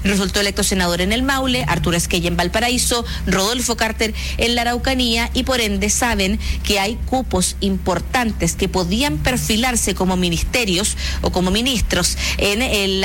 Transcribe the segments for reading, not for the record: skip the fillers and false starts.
resultó electo senador en el Maule, Arturo Esquella en Valparaíso, Rodolfo Carter en la Araucanía, y por ende saben que hay cupos importantes que podían perfilarse como ministerios o como ministros en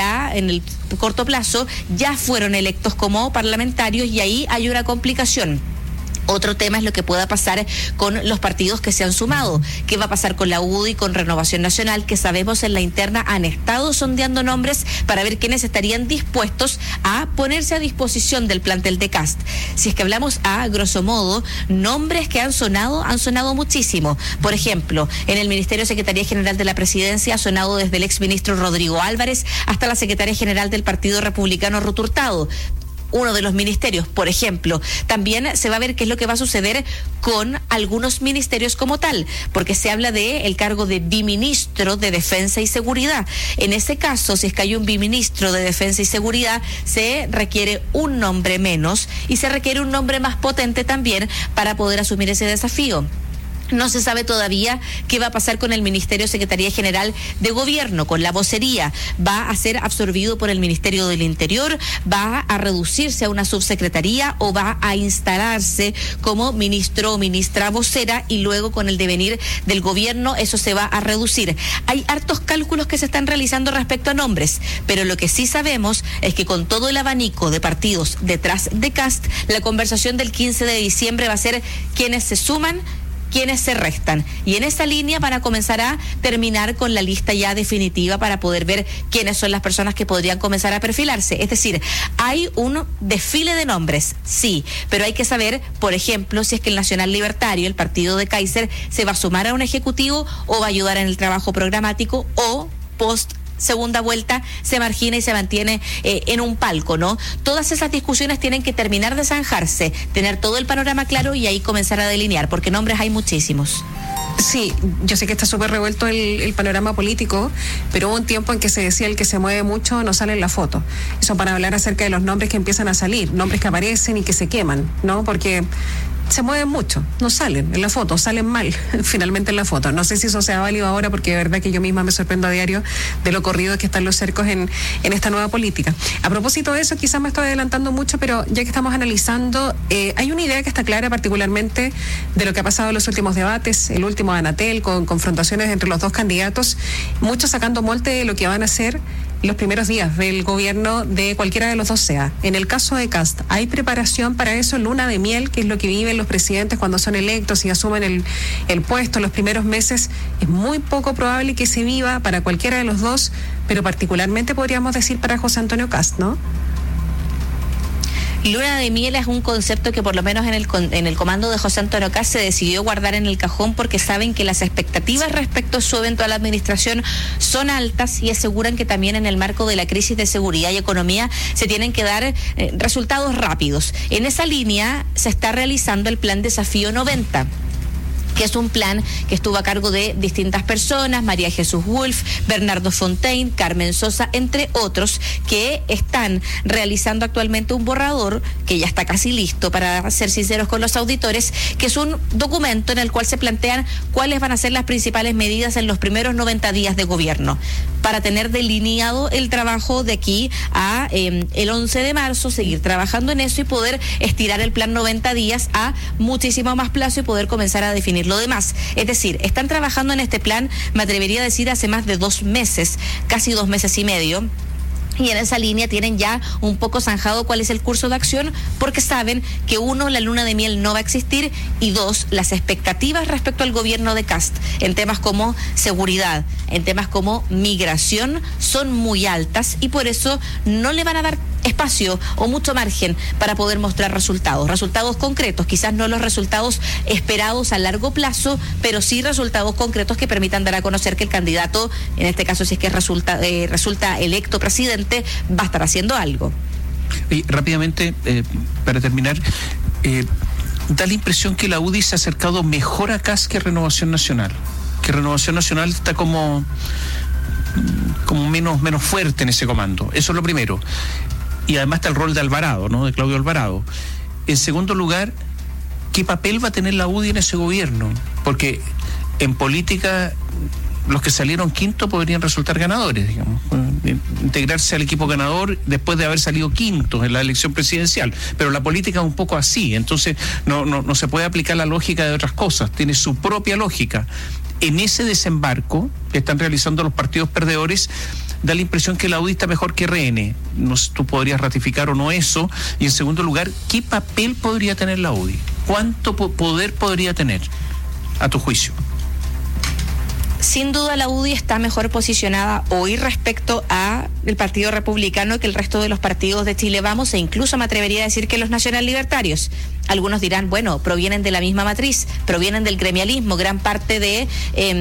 el corto plazo, ya fueron electos como parlamentarios, y ahí hay una complicación. Otro tema es lo que pueda pasar con los partidos que se han sumado. ¿Qué va a pasar con la UDI y con Renovación Nacional? Que sabemos en la interna han estado sondeando nombres para ver quiénes estarían dispuestos a ponerse a disposición del plantel de Kast. Si es que hablamos a grosso modo, nombres que han sonado muchísimo. Por ejemplo, en el Ministerio de Secretaría General de la Presidencia ha sonado desde el exministro Rodrigo Álvarez hasta la secretaria general del Partido Republicano Ruth Hurtado. Uno de los ministerios, por ejemplo. También se va a ver qué es lo que va a suceder con algunos ministerios como tal, porque se habla de el cargo de biministro de Defensa y Seguridad. En ese caso, si es que hay un biministro de Defensa y Seguridad, se requiere un nombre menos y se requiere un nombre más potente también para poder asumir ese desafío. No se sabe todavía qué va a pasar con el Ministerio de Secretaría General de Gobierno, con la vocería. ¿Va a ser absorbido por el Ministerio del Interior? ¿Va a reducirse a una subsecretaría o va a instalarse como ministro o ministra vocera, y luego con el devenir del gobierno eso se va a reducir? Hay hartos cálculos que se están realizando respecto a nombres, pero lo que sí sabemos es que con todo el abanico de partidos detrás de Kast, la conversación del 15 de diciembre va a ser quiénes se suman, quienes se restan, y en esa línea van a comenzar a terminar con la lista ya definitiva para poder ver quiénes son las personas que podrían comenzar a perfilarse. Es decir, hay un desfile de nombres, sí, pero hay que saber, por ejemplo, si es que el Nacional Libertario, el partido de Kaiser, se va a sumar a un ejecutivo o va a ayudar en el trabajo programático, o post segunda vuelta se margina y se mantiene en un palco, ¿no? Todas esas discusiones tienen que terminar de zanjarse, tener todo el panorama claro y ahí comenzar a delinear, porque nombres hay muchísimos. Sí, yo sé que está súper revuelto el panorama político, pero hubo un tiempo en que se decía el que se mueve mucho no sale en la foto. Eso para hablar acerca de los nombres que empiezan a salir, nombres que aparecen y que se queman, ¿no? Porque se mueven mucho, no salen en la foto, salen mal finalmente en la foto. No sé si eso sea válido ahora, porque de verdad que yo misma me sorprendo a diario de lo corrido que están los cercos en esta nueva política. A propósito de eso, quizás me estoy adelantando mucho, pero ya que estamos analizando, hay una idea que está clara particularmente de lo que ha pasado en los últimos debates, el último de Anatel, con confrontaciones entre los dos candidatos, muchos sacando molde de lo que van a hacer los primeros días del gobierno de cualquiera de los dos sea. En el caso de Kast, ¿hay preparación para eso? Luna de miel, que es lo que viven los presidentes cuando son electos y asumen el puesto los primeros meses. Es muy poco probable que se viva para cualquiera de los dos, pero particularmente podríamos decir para José Antonio Kast, ¿no? Luna de miel es un concepto que por lo menos en el comando de José Antonio Kast se decidió guardar en el cajón, porque saben que las expectativas respecto a su eventual administración son altas y aseguran que también en el marco de la crisis de seguridad y economía se tienen que dar resultados rápidos. En esa línea se está realizando el plan Desafío 90, que es un plan que estuvo a cargo de distintas personas, María Jesús Wolf, Bernardo Fontaine, Carmen Sosa, entre otros, que están realizando actualmente un borrador que ya está casi listo, para ser sinceros con los auditores, que es un documento en el cual se plantean cuáles van a ser las principales medidas en los primeros 90 días de gobierno, para tener delineado el trabajo de aquí a el 11 de marzo, seguir trabajando en eso y poder estirar el plan 90 días a muchísimo más plazo y poder comenzar a definir lo demás. Es decir, están trabajando en este plan, me atrevería a decir, hace más de 2 meses, casi 2 meses y medio. Y en esa línea tienen ya un poco zanjado cuál es el curso de acción, porque saben que 1, la luna de miel no va a existir, y 2, las expectativas respecto al gobierno de Kast en temas como seguridad, en temas como migración, son muy altas, y por eso no le van a dar espacio o mucho margen para poder mostrar resultados concretos, quizás no los resultados esperados a largo plazo, pero sí resultados concretos que permitan dar a conocer que el candidato, en este caso si es que resulta electo presidente, va a estar haciendo algo. Y rápidamente, para terminar, da la impresión que la UDI se ha acercado mejor a Kast que Renovación Nacional, está como menos fuerte en ese comando. Eso es lo primero. Y además está el rol de Alvarado, ¿no? De Claudio Alvarado. En segundo lugar, ¿qué papel va a tener la UDI en ese gobierno? Porque en política los que salieron quinto podrían resultar ganadores, digamos, integrarse al equipo ganador después de haber salido quintos en la elección presidencial. Pero la política es un poco así, entonces no se puede aplicar la lógica de otras cosas, tiene su propia lógica. En ese desembarco que están realizando los partidos perdedores, da la impresión que la UDI está mejor que RN. No sé, tú podrías ratificar o no eso. Y en segundo lugar, ¿qué papel podría tener la UDI? ¿Cuánto poder podría tener, a tu juicio? Sin duda la UDI está mejor posicionada hoy respecto a el Partido Republicano que el resto de los partidos de Chile Vamos, e incluso me atrevería a decir que los nacional libertarios. Algunos dirán, bueno, provienen de la misma matriz, provienen del gremialismo, gran parte de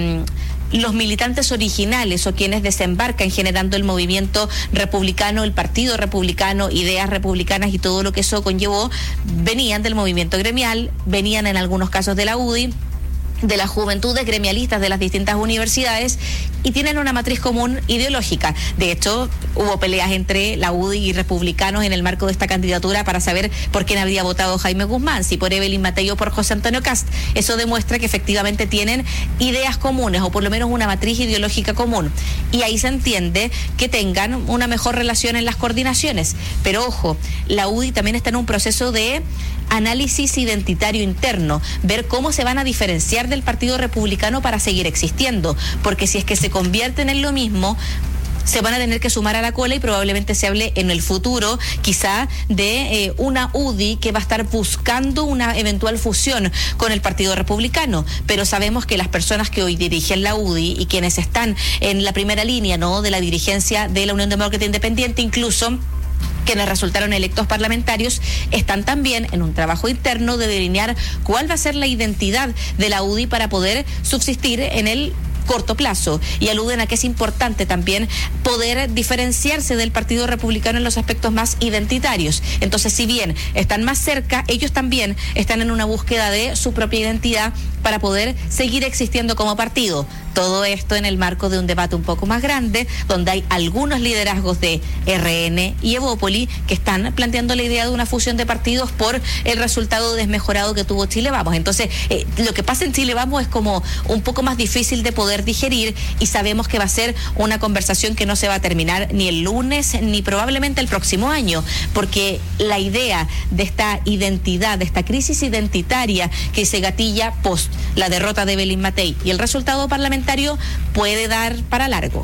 los militantes originales o quienes desembarcan generando el movimiento republicano, el Partido Republicano, ideas republicanas y todo lo que eso conllevó, venían del movimiento gremial, venían en algunos casos de la UDI, de las juventudes gremialistas de las distintas universidades, y tienen una matriz común ideológica. De hecho, hubo peleas entre la UDI y republicanos en el marco de esta candidatura para saber por quién habría votado Jaime Guzmán, si por Evelyn Matei o por José Antonio Kast. Eso demuestra que efectivamente tienen ideas comunes, o por lo menos una matriz ideológica común, y ahí se entiende que tengan una mejor relación en las coordinaciones. Pero ojo, la UDI también está en un proceso de análisis identitario interno, ver cómo se van a diferenciar del Partido Republicano para seguir existiendo, porque si es que se convierten en lo mismo, se van a tener que sumar a la cola, y probablemente se hable en el futuro quizá de una UDI que va a estar buscando una eventual fusión con el Partido Republicano. Pero sabemos que las personas que hoy dirigen la UDI y quienes están en la primera línea, ¿no?, de la dirigencia de la Unión Demócrata Independiente, incluso quienes resultaron electos parlamentarios, están también en un trabajo interno de delinear cuál va a ser la identidad de la UDI para poder subsistir en el corto plazo, y aluden a que es importante también poder diferenciarse del Partido Republicano en los aspectos más identitarios. Entonces, si bien están más cerca, ellos también están en una búsqueda de su propia identidad para poder seguir existiendo como partido. Todo esto en el marco de un debate un poco más grande, donde hay algunos liderazgos de RN y Evópoli que están planteando la idea de una fusión de partidos por el resultado desmejorado que tuvo Chile Vamos. Entonces, lo que pasa en Chile Vamos es como un poco más difícil de poder digerir, y sabemos que va a ser una conversación que no se va a terminar ni el lunes ni probablemente el próximo año, porque la idea de esta identidad, de esta crisis identitaria que se gatilla post la derrota de Evelyn Matei y el resultado parlamentario puede dar para largo.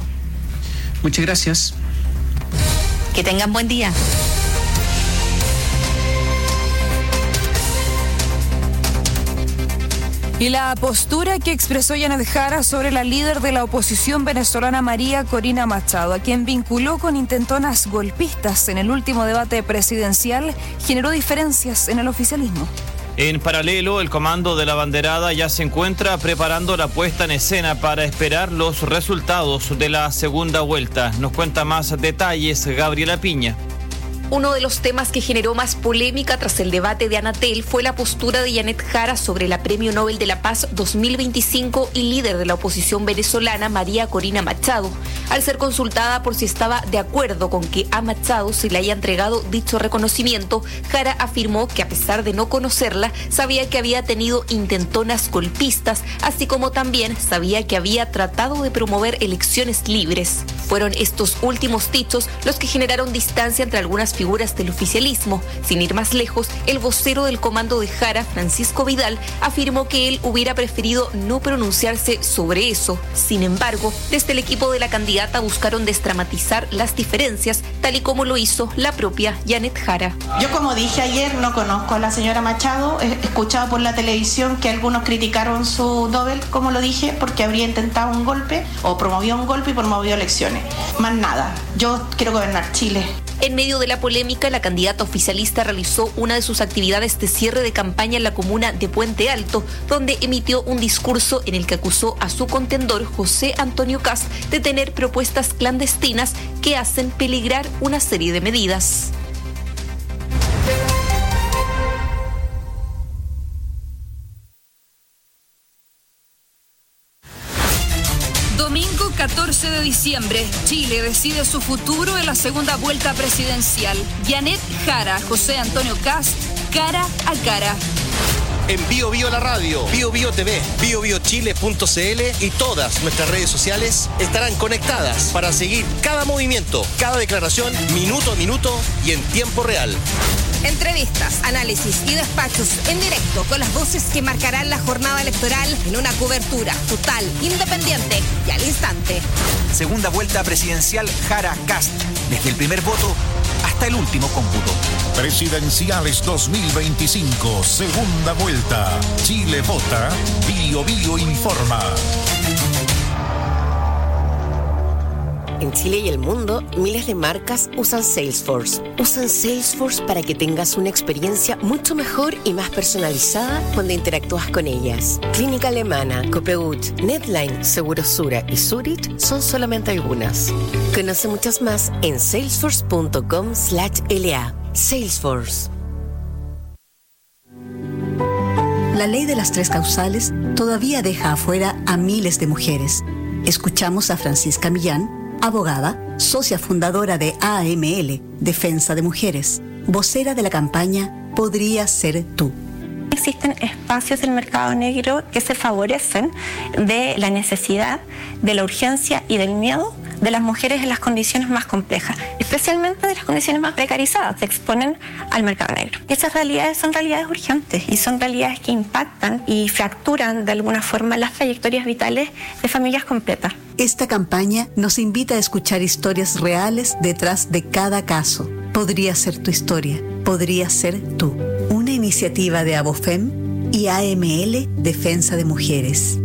Muchas gracias. Que tengan buen día. Y la postura que expresó Janet Jara sobre la líder de la oposición venezolana María Corina Machado, a quien vinculó con intentonas golpistas en el último debate presidencial, generó diferencias en el oficialismo. En paralelo, el comando de la banderada ya se encuentra preparando la puesta en escena para esperar los resultados de la segunda vuelta. Nos cuenta más detalles Gabriela Piña. Uno de los temas que generó más polémica tras el debate de Anatel fue la postura de Janet Jara sobre la Premio Nobel de la Paz 2025 y líder de la oposición venezolana María Corina Machado. Al ser consultada por si estaba de acuerdo con que a Machado se le haya entregado dicho reconocimiento, Jara afirmó que a pesar de no conocerla, sabía que había tenido intentonas golpistas, así como también sabía que había tratado de promover elecciones libres. Fueron estos últimos dichos los que generaron distancia entre algunas figuras del oficialismo. Sin ir más lejos, el vocero del comando de Jara, Francisco Vidal, afirmó que él hubiera preferido no pronunciarse sobre eso. Sin embargo, desde el equipo de la candidata buscaron desdramatizar las diferencias, tal y como lo hizo la propia Janet Jara. Yo, como dije ayer, no conozco a la señora Machado. He escuchado por la televisión que algunos criticaron su Nobel, como lo dije, porque habría intentado un golpe o promovió un golpe y promovió elecciones. Más nada. Yo quiero gobernar Chile. En medio de la polémica, la candidata oficialista realizó una de sus actividades de cierre de campaña en la comuna de Puente Alto, donde emitió un discurso en el que acusó a su contendor, José Antonio Kast, de tener propuestas clandestinas que hacen peligrar una serie de medidas. Domingo 14 de diciembre, Chile decide su futuro en la segunda vuelta presidencial. Janet Jara, José Antonio Kast, cara a cara. en Bio Bio la radio, Bio Bio TV, biobiochile.cl y todas nuestras redes sociales estarán conectadas para seguir cada movimiento, cada declaración, minuto a minuto y en tiempo real. Entrevistas, análisis y despachos en directo con las voces que marcarán la jornada electoral en una cobertura total, independiente y al instante. Segunda vuelta presidencial Jara Kast. Desde el primer voto hasta el último cómputo. Presidenciales 2025, segunda vuelta. Chile vota, Bio Bio informa. En Chile y el mundo, miles de marcas usan Salesforce. Usan Salesforce para que tengas una experiencia mucho mejor y más personalizada cuando interactúas con ellas. Clínica Alemana, Copegut, Netline, Segurosura y Zurich son solamente algunas. Conoce muchas más en salesforce.com/LA. Salesforce. La ley de las 3 causales todavía deja afuera a miles de mujeres. Escuchamos a Francisca Millán, abogada, socia fundadora de AML, Defensa de Mujeres, vocera de la campaña Podría Ser Tú. Existen espacios del mercado negro que se favorecen de la necesidad, de la urgencia y del miedo de las mujeres en las condiciones más complejas, especialmente de las condiciones más precarizadas, se exponen al mercado negro. Esas realidades son realidades urgentes y son realidades que impactan y fracturan de alguna forma las trayectorias vitales de familias completas. Esta campaña nos invita a escuchar historias reales detrás de cada caso. Podría ser tu historia, podría ser tú. Una iniciativa de Abofem y AML Defensa de Mujeres.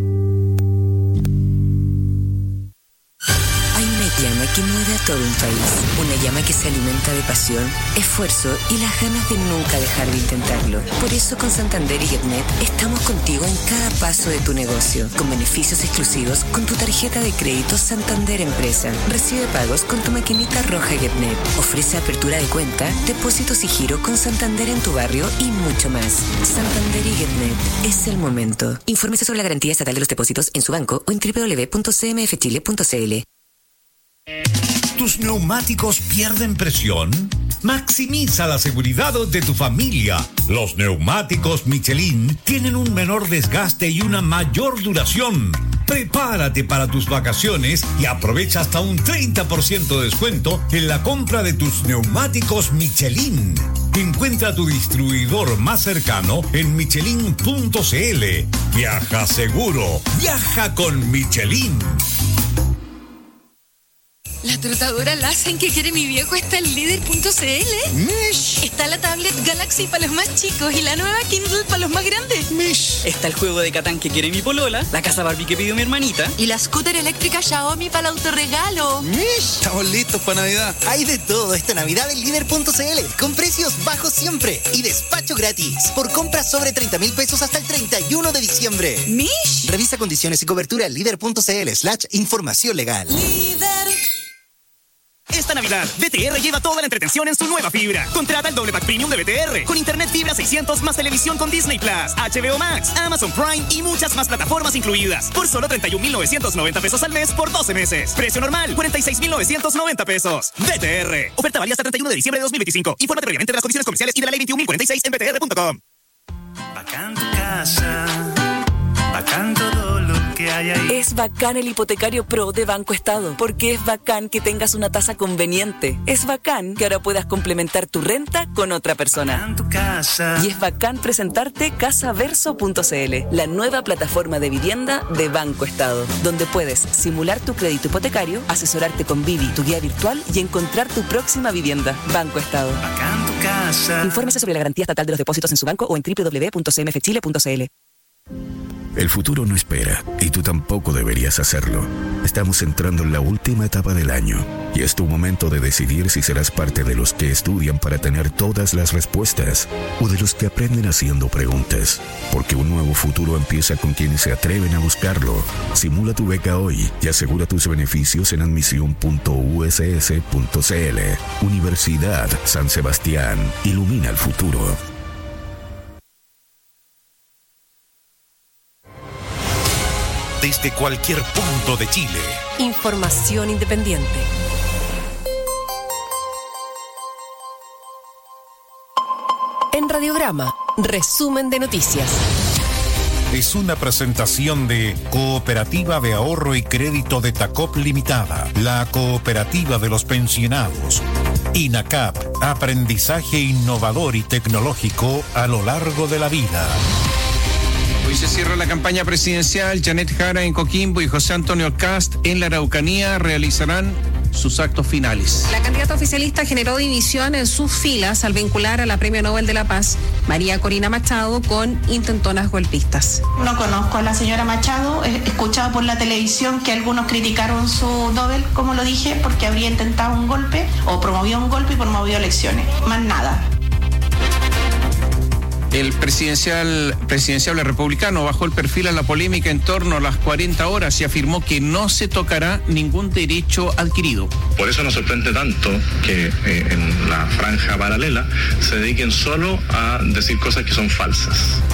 Llama que mueve a todo un país. Una llama que se alimenta de pasión, esfuerzo y las ganas de nunca dejar de intentarlo. Por eso con Santander y Getnet estamos contigo en cada paso de tu negocio, con beneficios exclusivos con tu tarjeta de crédito Santander Empresa. Recibe pagos con tu maquinita roja Getnet. Ofrece apertura de cuenta, depósitos y giro con Santander en tu barrio y mucho más. Santander y Getnet, es el momento. Infórmese sobre la garantía estatal de los depósitos en su banco o en www.cmfchile.cl. ¿Tus neumáticos pierden presión? Maximiza la seguridad de tu familia. Los neumáticos Michelin tienen un menor desgaste y una mayor duración. Prepárate para tus vacaciones y aprovecha hasta un 30% de descuento en la compra de tus neumáticos Michelin. Encuentra tu distribuidor más cercano en michelin.cl. Viaja seguro. Viaja con Michelin. La trotadora Lassen que quiere mi viejo está en líder.cl. Mish. Está la tablet Galaxy para los más chicos y la nueva Kindle para los más grandes. Mish. Está el juego de Catán que quiere mi polola, la casa Barbie que pidió mi hermanita. Y la scooter eléctrica Xiaomi para el autorregalo. Mish. Estamos listos para Navidad. Hay de todo esta Navidad en líder.cl, con precios bajos siempre y despacho gratis. Por compras sobre 30,000 pesos hasta el 31 de diciembre. Mish. Revisa condiciones y cobertura en líder.cl/información legal. Líder. Esta Navidad, BTR lleva toda la entretención en su nueva fibra. Contrata el doble pack premium de BTR con internet fibra 600 más televisión con Disney Plus, HBO Max, Amazon Prime y muchas más plataformas incluidas. Por solo 31,990 pesos al mes por 12 meses. Precio normal, 46,990 pesos. BTR. Oferta válida hasta el 31 de diciembre de 2025. Infórmate previamente de las condiciones comerciales y de la ley 21.046 en btr.com. Bacán tu casa, bacán todo lo que hay ahí. Es bacán el hipotecario Pro de Banco Estado, porque es bacán que tengas una tasa conveniente. Es bacán que ahora puedas complementar tu renta con otra persona. Bacán tu casa. Y es bacán presentarte casaverso.cl, la nueva plataforma de vivienda de Banco Estado, donde puedes simular tu crédito hipotecario, asesorarte con Vivi, tu guía virtual, y encontrar tu próxima vivienda. Banco Estado. Bacán tu casa. Infórmese sobre la garantía estatal de los depósitos en su banco o en www.cmfchile.cl. El futuro no espera, y tú tampoco deberías hacerlo. Estamos entrando en la última etapa del año, y es tu momento de decidir si serás parte de los que estudian para tener todas las respuestas, o de los que aprenden haciendo preguntas. Porque un nuevo futuro empieza con quienes se atreven a buscarlo. Simula tu beca hoy y asegura tus beneficios en admisión.uss.cl. Universidad San Sebastián. Ilumina el futuro. Desde cualquier punto de Chile. Información independiente. En Radiograma Resumen de noticias. Es una presentación de Cooperativa de Ahorro y Crédito de Tacop Limitada, la cooperativa de los pensionados. INACAP, aprendizaje innovador y tecnológico a lo largo de la vida. Hoy se cierra la campaña presidencial. Janet Jara en Coquimbo y José Antonio Kast en la Araucanía realizarán sus actos finales. La candidata oficialista generó división en sus filas al vincular a la Premio Nobel de la Paz, María Corina Machado, con intentonas golpistas. No conozco a la señora Machado, he escuchado por la televisión que algunos criticaron su Nobel, como lo dije, porque habría intentado un golpe o promovió un golpe y promovió elecciones. Más nada. El presidenciable republicano bajó el perfil a la polémica en torno a las 40 horas y afirmó que no se tocará ningún derecho adquirido. Por eso nos sorprende tanto que en la franja paralela se dediquen solo a decir cosas que son falsas.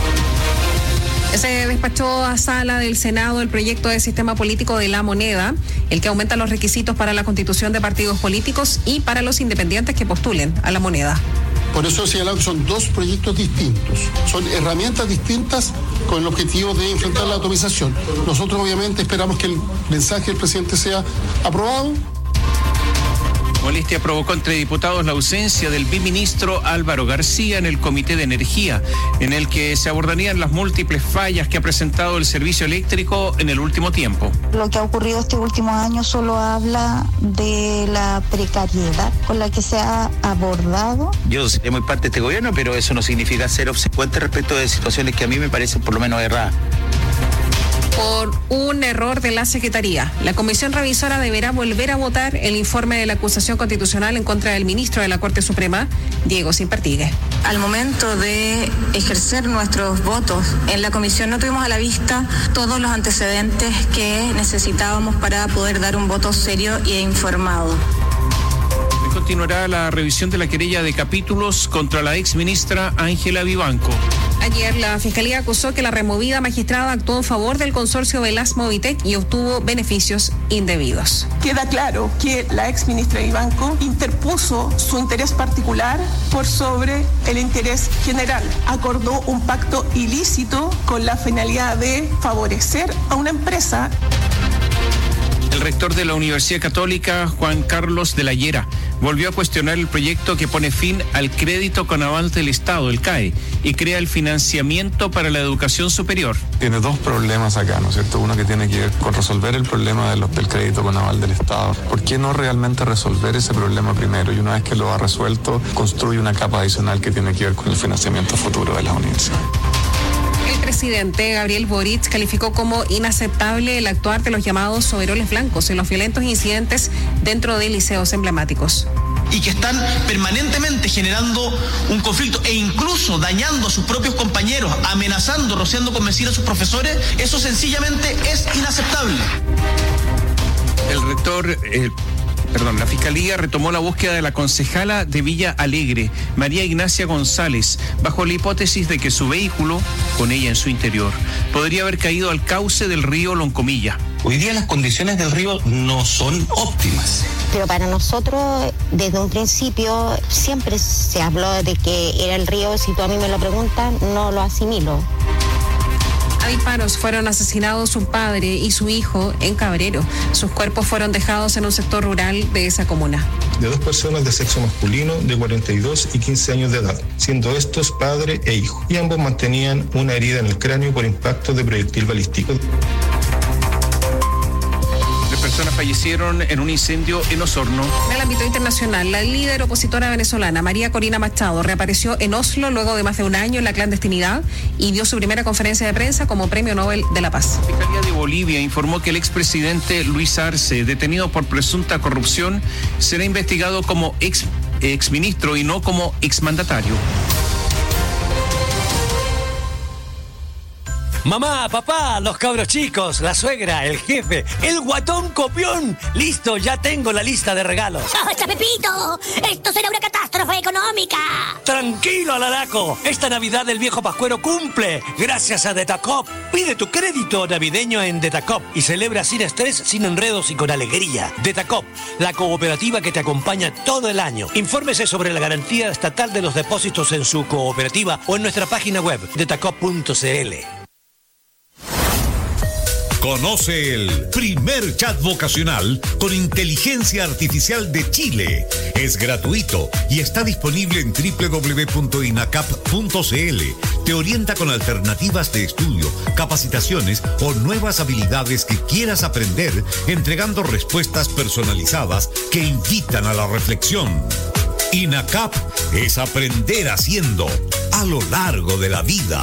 Se despachó a sala del Senado el proyecto de sistema político de la moneda, el que aumenta los requisitos para la constitución de partidos políticos y para los independientes que postulen a la moneda. Por eso he señalado que son dos proyectos distintos, son herramientas distintas con el objetivo de enfrentar la atomización. Nosotros obviamente esperamos que el mensaje del presidente sea aprobado. Molestia provocó entre diputados la ausencia del biministro Álvaro García en el Comité de Energía, en el que se abordarían las múltiples fallas que ha presentado el servicio eléctrico en el último tiempo. Lo que ha ocurrido este último año solo habla de la precariedad con la que se ha abordado. Yo soy muy parte de este gobierno, pero eso no significa ser obsecuente respecto de situaciones que a mí me parecen por lo menos erradas. Por un error de la Secretaría, la Comisión Revisora deberá volver a votar el informe de la acusación constitucional en contra del ministro de la Corte Suprema, Diego Simpertigue. Al momento de ejercer nuestros votos en la comisión no tuvimos a la vista todos los antecedentes que necesitábamos para poder dar un voto serio e informado. Continuará la revisión de la querella de capítulos contra la exministra Ángela Vivanco. Ayer la Fiscalía acusó que la removida magistrada actuó en favor del consorcio Velas Movitec y obtuvo beneficios indebidos. Queda claro que la exministra Vivanco interpuso su interés particular por sobre el interés general. Acordó un pacto ilícito con la finalidad de favorecer a una empresa. El rector de la Universidad Católica, Juan Carlos de la Llera, volvió a cuestionar el proyecto que pone fin al crédito con aval del Estado, el CAE, y crea el financiamiento para la educación superior. Tiene dos problemas acá, ¿no es cierto? Uno que tiene que ver con resolver el problema del crédito con aval del Estado. ¿Por qué no realmente resolver ese problema primero? Y una vez que lo ha resuelto, construye una capa adicional que tiene que ver con el financiamiento futuro de las universidades. El presidente Gabriel Boric calificó como inaceptable el actuar de los llamados overoles blancos en los violentos incidentes dentro de liceos emblemáticos. Y que están permanentemente generando un conflicto e incluso dañando a sus propios compañeros, amenazando, rociando con benzina a sus profesores, eso sencillamente es inaceptable. La Fiscalía retomó la búsqueda de la concejala de Villa Alegre, María Ignacia González, bajo la hipótesis de que su vehículo, con ella en su interior, podría haber caído al cauce del río Loncomilla. Hoy día las condiciones del río no son óptimas. Pero para nosotros, desde un principio, siempre se habló de que era el río. Si tú a mí me lo preguntas, no lo asimilo. A disparos fueron asesinados un padre y su hijo en Cabrero. Sus cuerpos fueron dejados en un sector rural de esa comuna. De dos personas de sexo masculino de 42 y 15 años de edad, siendo estos padre e hijo. Y ambos mantenían una herida en el cráneo por impacto de proyectil balístico. Personas fallecieron en un incendio en Osorno. En el ámbito internacional, la líder opositora venezolana María Corina Machado reapareció en Oslo luego de más de un año en la clandestinidad y dio su primera conferencia de prensa como Premio Nobel de la Paz. La Fiscalía de Bolivia informó que el expresidente Luis Arce, detenido por presunta corrupción, será investigado como exministro y no como exmandatario. Mamá, papá, los cabros chicos, la suegra, el jefe, el guatón copión. Listo, ya tengo la lista de regalos. ¡Basta, Pepito! ¡Esto será una catástrofe económica! Tranquilo, Alaraco. Esta Navidad el viejo pascuero cumple. Gracias a Detacop. Pide tu crédito navideño en Detacop y celebra sin estrés, sin enredos y con alegría. Detacop, la cooperativa que te acompaña todo el año. Infórmese sobre la garantía estatal de los depósitos en su cooperativa o en nuestra página web, detacop.cl. Conoce el primer chat vocacional con inteligencia artificial de Chile. Es gratuito y está disponible en www.inacap.cl. Te orienta con alternativas de estudio, capacitaciones o nuevas habilidades que quieras aprender, entregando respuestas personalizadas que invitan a la reflexión. INACAP es aprender haciendo a lo largo de la vida.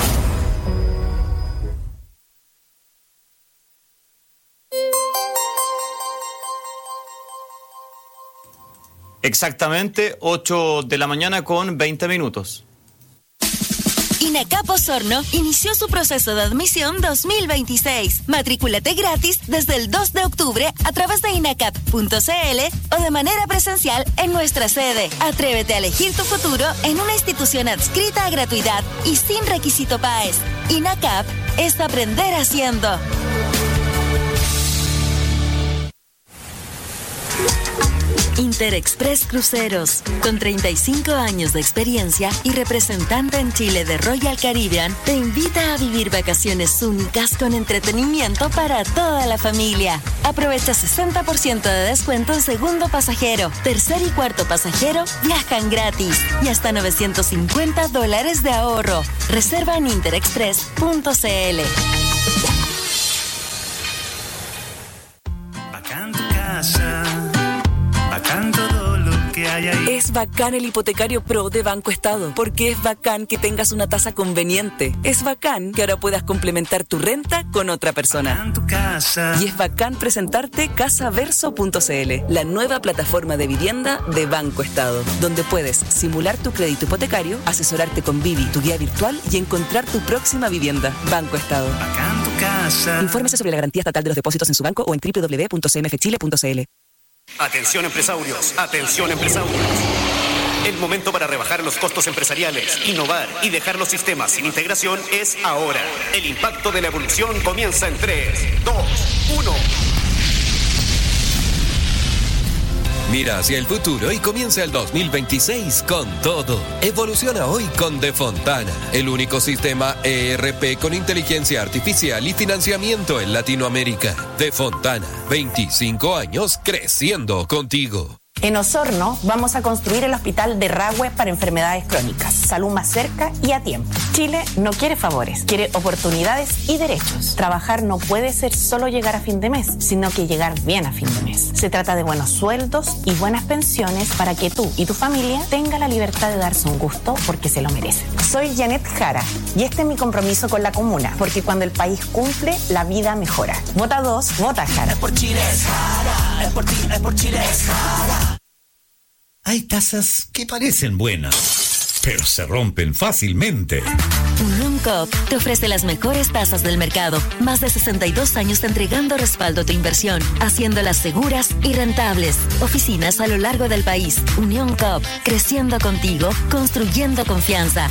Exactamente 8 de la mañana con 20 minutos. INACAP Osorno inició su proceso de admisión 2026. Matrículate gratis desde el 2 de octubre a través de inacap.cl o de manera presencial en nuestra sede. Atrévete a elegir tu futuro en una institución adscrita a gratuidad y sin requisito PAES. INACAP es aprender haciendo. Interexpress Cruceros, con 35 años de experiencia y representante en Chile de Royal Caribbean, te invita a vivir vacaciones únicas con entretenimiento para toda la familia. Aprovecha 60% de descuento en segundo pasajero, tercer y cuarto pasajero viajan gratis y hasta $950 de ahorro. Reserva en interexpress.cl. Bacán tu casa. Bacán todo lo que hay ahí. Es bacán el hipotecario Pro de Banco Estado, porque es bacán que tengas una tasa conveniente. Es bacán que ahora puedas complementar tu renta con otra persona. Bacán tu casa. Y es bacán presentarte casaverso.cl, la nueva plataforma de vivienda de Banco Estado, donde puedes simular tu crédito hipotecario, asesorarte con Vivi, tu guía virtual, y encontrar tu próxima vivienda. Banco Estado. Bacán tu casa. Infórmese sobre la garantía estatal de los depósitos en su banco o en www.cmfchile.cl. Atención empresarios, atención empresarios. El momento para rebajar los costos empresariales, innovar y dejar los sistemas sin integración es ahora. El impacto de la evolución comienza en 3, 2, 1. Mira hacia el futuro y comienza el 2026 con todo. Evoluciona hoy con De Fontana, el único sistema ERP con inteligencia artificial y financiamiento en Latinoamérica. De Fontana, 25 años creciendo contigo. En Osorno vamos a construir el hospital de Rahue para enfermedades crónicas. Salud más cerca y a tiempo. Chile no quiere favores, quiere oportunidades y derechos. Trabajar no puede ser solo llegar a fin de mes, sino que llegar bien a fin de mes. Se trata de buenos sueldos y buenas pensiones para que tú y tu familia tengan la libertad de darse un gusto porque se lo merecen. Soy Janet Jara y este es mi compromiso con la comuna, porque cuando el país cumple, la vida mejora. Vota 2, vota Jara. Es por Chile, es Jara. Es por ti, es por Chile, es Jara. Hay tazas que parecen buenas, pero se rompen fácilmente. Unión Coop te ofrece las mejores tasas del mercado. Más de 62 años entregando respaldo a tu inversión, haciéndolas seguras y rentables. Oficinas a lo largo del país. Unión Coop, creciendo contigo, construyendo confianza.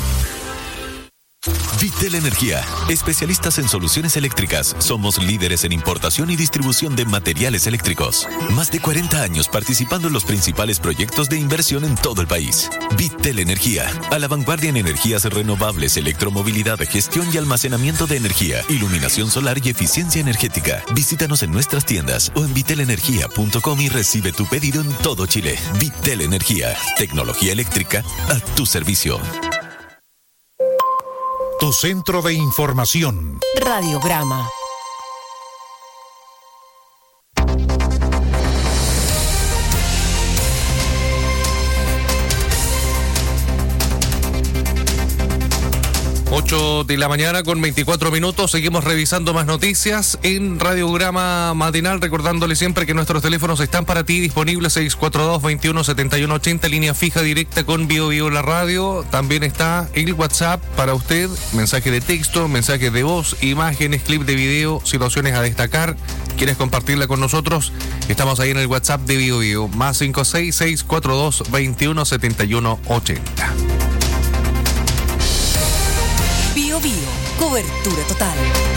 Vitel Energía, especialistas en soluciones eléctricas. Somos líderes en importación y distribución de materiales eléctricos. Más de 40 años participando en los principales proyectos de inversión en todo el país. Vitel Energía, a la vanguardia en energías renovables, electromovilidad, gestión y almacenamiento de energía, iluminación solar y eficiencia energética. Visítanos en nuestras tiendas o en vitelenergia.com y recibe tu pedido en todo Chile. Vitel Energía, tecnología eléctrica a tu servicio. Tu centro de información. Radiograma. 8 de la mañana con 24 minutos. Seguimos revisando más noticias en Radiograma Matinal, recordándole siempre que nuestros teléfonos están para ti disponibles: 642-217180, línea fija directa con Bio Bio la radio. También está el WhatsApp para usted, mensaje de texto, mensaje de voz, imágenes, clip de video, situaciones a destacar. ¿Quieres compartirla con nosotros? Estamos ahí en el WhatsApp de Bio Bio, más 56642217180. Bio Bio, cobertura total.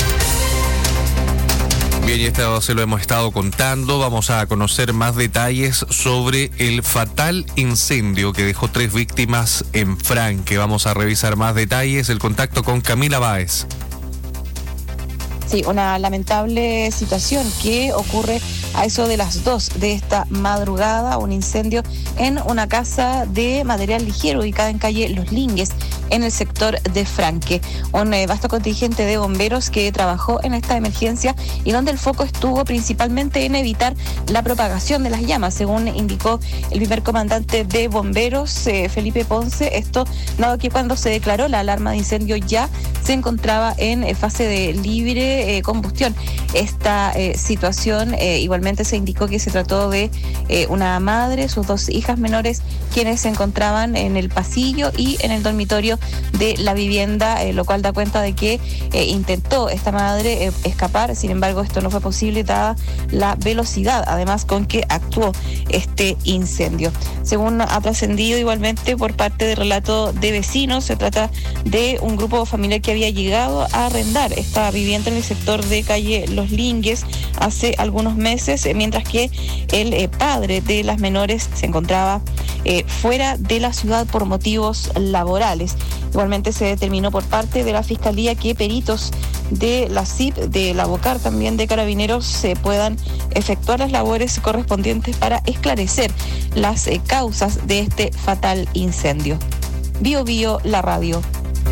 Bien, y esto se lo hemos estado contando. Vamos a conocer más detalles sobre el fatal incendio que dejó 3 víctimas en Franque. Vamos a revisar más detalles. El contacto con Camila Báez. Sí, una lamentable situación que ocurre a eso de las 2 de esta madrugada, un incendio en una casa de material ligero ubicada en calle Los Lingues, en el sector de Franque. Un vasto contingente de bomberos que trabajó en esta emergencia y donde el foco estuvo principalmente en evitar la propagación de las llamas, según indicó el primer comandante de bomberos, Felipe Ponce. Esto dado que cuando se declaró la alarma de incendio ya se encontraba en fase de libre combustión. Esta situación igualmente se indicó que se trató de una madre, sus 2 hijas menores, quienes se encontraban en el pasillo y en el dormitorio de la vivienda, lo cual da cuenta de que intentó esta madre escapar. Sin embargo, esto no fue posible dada la velocidad, además, con que actuó este incendio. Según ha trascendido igualmente por parte del relato de vecinos, se trata de un grupo familiar que había llegado a arrendar esta vivienda en el sector de calle Los Lingues hace algunos meses, mientras que el padre de las menores se encontraba fuera de la ciudad por motivos laborales. Igualmente se determinó por parte de la Fiscalía que peritos de la CIP, de la BOCAR, también de Carabineros, se puedan efectuar las labores correspondientes para esclarecer las causas de este fatal incendio. Bio Bio, la radio.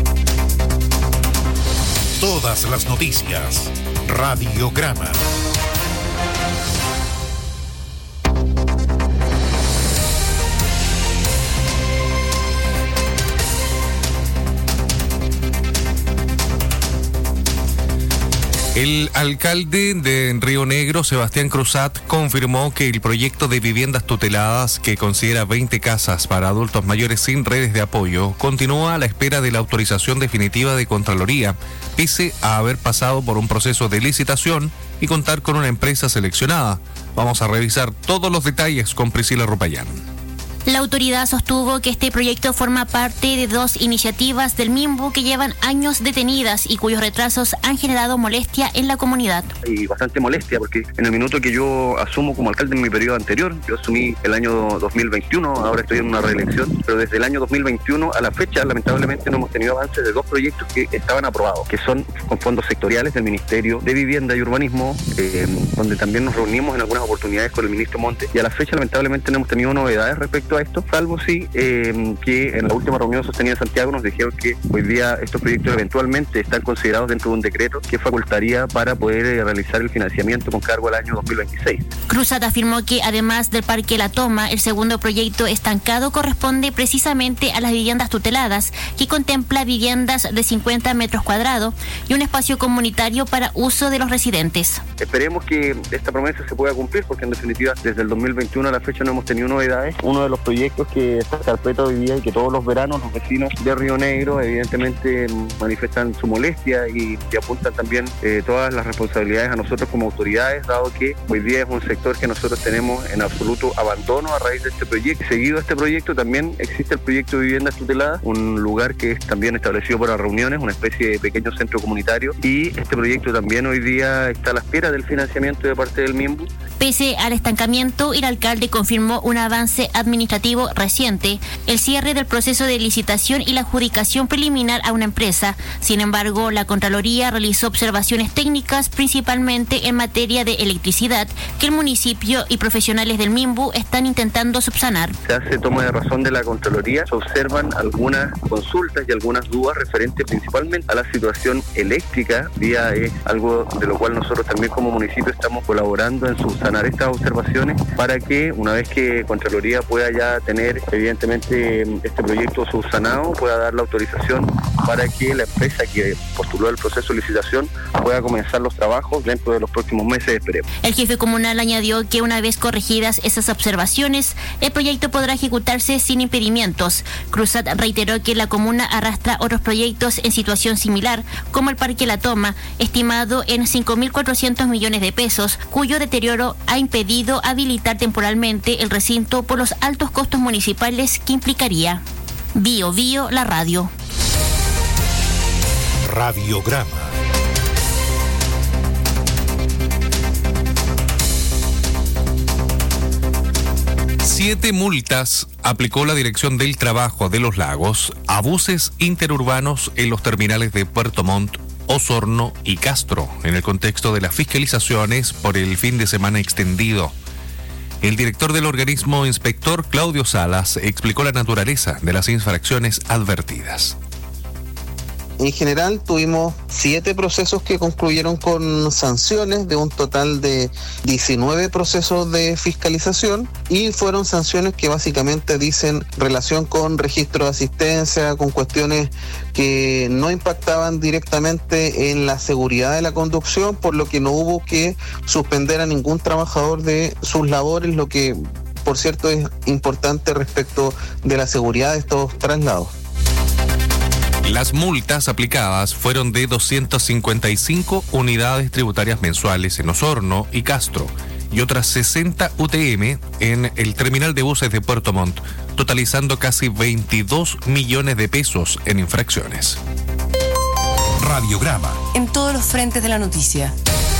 Todas las noticias. Radiograma. El alcalde de Río Negro, Sebastián Cruzat, confirmó que el proyecto de viviendas tuteladas, que considera 20 casas para adultos mayores sin redes de apoyo, continúa a la espera de la autorización definitiva de Contraloría, pese a haber pasado por un proceso de licitación y contar con una empresa seleccionada. Vamos a revisar todos los detalles con Priscila Rupayán. La autoridad sostuvo que este proyecto forma parte de 2 iniciativas del MIMBU que llevan años detenidas y cuyos retrasos han generado molestia en la comunidad. Y bastante molestia porque en el minuto que yo asumo como alcalde en mi periodo anterior, yo asumí el año 2021, ahora estoy en una reelección, pero desde el año 2021 a la fecha lamentablemente no hemos tenido avances de 2 proyectos que estaban aprobados, que son con fondos sectoriales del Ministerio de Vivienda y Urbanismo, donde también nos reunimos en algunas oportunidades con el ministro Montes, y a la fecha lamentablemente no hemos tenido novedades respecto a esto, salvo sí que en la última reunión sostenida en Santiago nos dijeron que hoy día estos proyectos eventualmente están considerados dentro de un decreto que facultaría para poder realizar el financiamiento con cargo al año 2026. Cruzat afirmó que además del Parque La Toma, el segundo proyecto estancado corresponde precisamente a las viviendas tuteladas, que contempla viviendas de 50 metros cuadrados y un espacio comunitario para uso de los residentes. Esperemos que esta promesa se pueda cumplir, porque en definitiva desde el 2021 a la fecha no hemos tenido novedades. Uno de los proyectos que está carpeta hoy día y que todos los veranos los vecinos de Río Negro evidentemente manifiestan su molestia y apuntan también todas las responsabilidades a nosotros como autoridades, dado que hoy día es un sector que nosotros tenemos en absoluto abandono a raíz de este proyecto. Seguido a este proyecto también existe el proyecto de viviendas tuteladas, un lugar que es también establecido para reuniones, una especie de pequeño centro comunitario, y este proyecto también hoy día está a la espera del financiamiento de parte del MIMBU. Pese al estancamiento, el alcalde confirmó un avance administrativo reciente, el cierre del proceso de licitación y la adjudicación preliminar a una empresa. Sin embargo, la Contraloría realizó observaciones técnicas, principalmente en materia de electricidad, que el municipio y profesionales del MIMBU están intentando subsanar. Se hace toma de razón de la Contraloría, se observan algunas consultas y algunas dudas referentes principalmente a la situación eléctrica. Día es algo de lo cual nosotros también como municipio estamos colaborando en subsanar estas observaciones para que una vez que Contraloría pueda ya tener evidentemente este proyecto subsanado, pueda dar la autorización para que la empresa que postuló el proceso de licitación pueda comenzar los trabajos dentro de los próximos meses, esperemos. El jefe comunal añadió que una vez corregidas esas observaciones, el proyecto podrá ejecutarse sin impedimentos. Cruzat reiteró que la comuna arrastra otros proyectos en situación similar, como el Parque La Toma, estimado en 5.400 millones de pesos, cuyo deterioro ha impedido habilitar temporalmente el recinto por los altos costos municipales que implicaría. Bio Bio, la radio. Radiograma. Siete multas aplicó la Dirección del Trabajo de Los Lagos a buses interurbanos en los terminales de Puerto Montt, Osorno y Castro, en el contexto de las fiscalizaciones por el fin de semana extendido. El director del organismo inspector, Claudio Salas, explicó la naturaleza de las infracciones advertidas. En general tuvimos 7 procesos que concluyeron con sanciones de un total de 19 procesos de fiscalización y fueron sanciones que básicamente dicen relación con registro de asistencia, con cuestiones que no impactaban directamente en la seguridad de la conducción, por lo que no hubo que suspender a ningún trabajador de sus labores, lo que por cierto es importante respecto de la seguridad de estos traslados. Las multas aplicadas fueron de 255 unidades tributarias mensuales en Osorno y Castro y otras 60 UTM en el terminal de buses de Puerto Montt, totalizando casi 22 millones de pesos en infracciones. Radiograma. En todos los frentes de la noticia.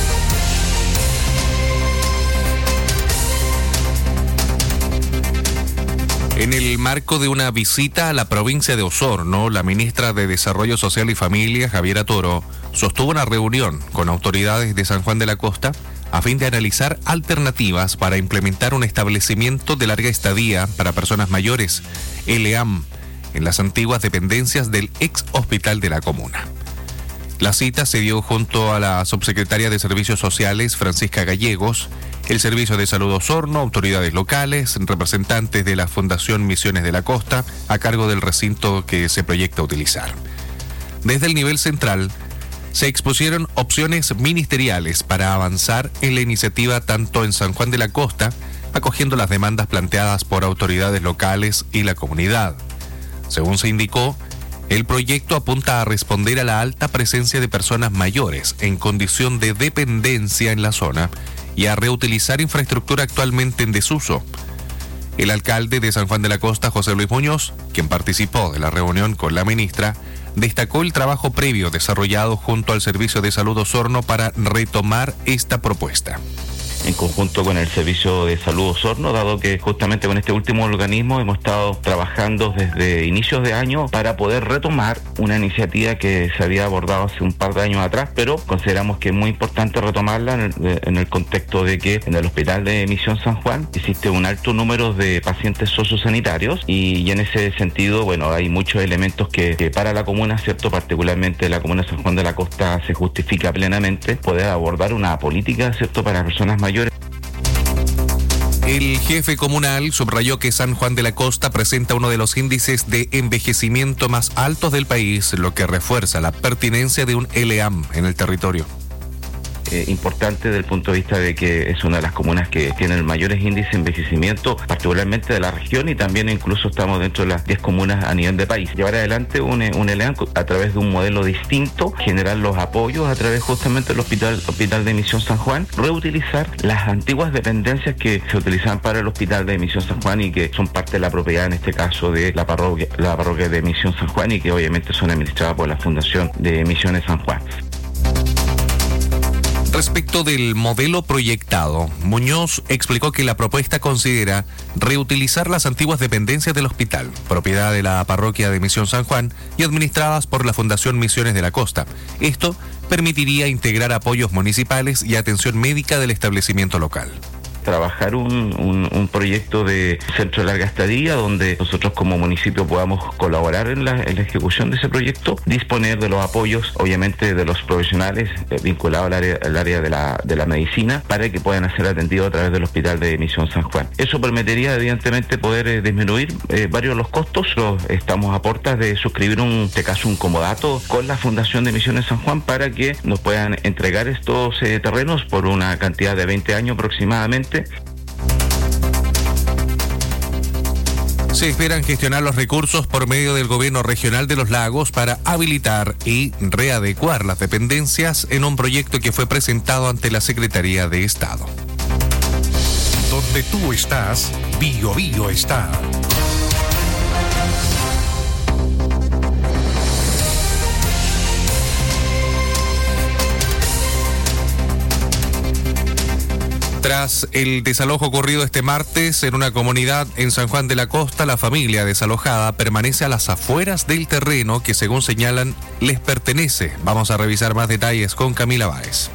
En el marco de una visita a la provincia de Osorno, la ministra de Desarrollo Social y Familia, Javiera Toro, sostuvo una reunión con autoridades de San Juan de la Costa a fin de analizar alternativas para implementar un establecimiento de larga estadía para personas mayores, ELEAM, en las antiguas dependencias del ex hospital de la comuna. La cita se dio junto a la subsecretaria de Servicios Sociales, Francisca Gallegos, el Servicio de Salud Osorno, autoridades locales, representantes de la Fundación Misiones de la Costa, a cargo del recinto que se proyecta utilizar. Desde el nivel central, se expusieron opciones ministeriales para avanzar en la iniciativa tanto en San Juan de la Costa, acogiendo las demandas planteadas por autoridades locales y la comunidad. Según se indicó, el proyecto apunta a responder a la alta presencia de personas mayores en condición de dependencia en la zona y a reutilizar infraestructura actualmente en desuso. El alcalde de San Juan de la Costa, José Luis Muñoz, quien participó de la reunión con la ministra, destacó el trabajo previo desarrollado junto al Servicio de Salud Osorno para retomar esta propuesta. En conjunto con el Servicio de Salud Osorno, dado que justamente con este último organismo hemos estado trabajando desde inicios de año para poder retomar una iniciativa que se había abordado hace un par de años atrás, pero consideramos que es muy importante retomarla en el contexto de que en el Hospital de Misión San Juan existe un alto número de pacientes sociosanitarios y en ese sentido, bueno, hay muchos elementos que para la comuna, ¿cierto?, particularmente la comuna de San Juan de la Costa, se justifica plenamente poder abordar una política, ¿cierto?, para personas mayores. El jefe comunal subrayó que San Juan de la Costa presenta uno de los índices de envejecimiento más altos del país, lo que refuerza la pertinencia de un ELEAM en el territorio. Importante desde el punto de vista de que es una de las comunas que tiene el mayores índices de envejecimiento, particularmente de la región, y también incluso estamos dentro de las 10 comunas a nivel de país. Llevar adelante un ELEAM a través de un modelo distinto, generar los apoyos a través justamente del Hospital de Misión San Juan, reutilizar las antiguas dependencias que se utilizaban para el Hospital de Misión San Juan y que son parte de la propiedad, en este caso, de la parroquia de Misión San Juan, y que obviamente son administradas por la Fundación de Misiones San Juan. Respecto del modelo proyectado, Muñoz explicó que la propuesta considera reutilizar las antiguas dependencias del hospital, propiedad de la parroquia de Misión San Juan y administradas por la Fundación Misiones de la Costa. Esto permitiría integrar apoyos municipales y atención médica del establecimiento local. trabajar un proyecto de centro de larga estadía donde nosotros como municipio podamos colaborar en la ejecución de ese proyecto, disponer de los apoyos, obviamente, de los profesionales vinculados al área de la medicina para que puedan ser atendidos a través del Hospital de Misión San Juan. Eso permitiría, evidentemente, poder disminuir varios de los costos. Estamos a puertas de suscribir un comodato con la Fundación de Misiones San Juan para que nos puedan entregar estos terrenos por una cantidad de 20 años aproximadamente. Se esperan gestionar los recursos por medio del gobierno regional de Los Lagos para habilitar y readecuar las dependencias en un proyecto que fue presentado ante la Secretaría de Estado. Donde tú estás, Bio Bio está. Tras el desalojo ocurrido este martes en una comunidad en San Juan de la Costa, la familia desalojada permanece a las afueras del terreno que, según señalan, les pertenece. Vamos a revisar más detalles con Camila Báez.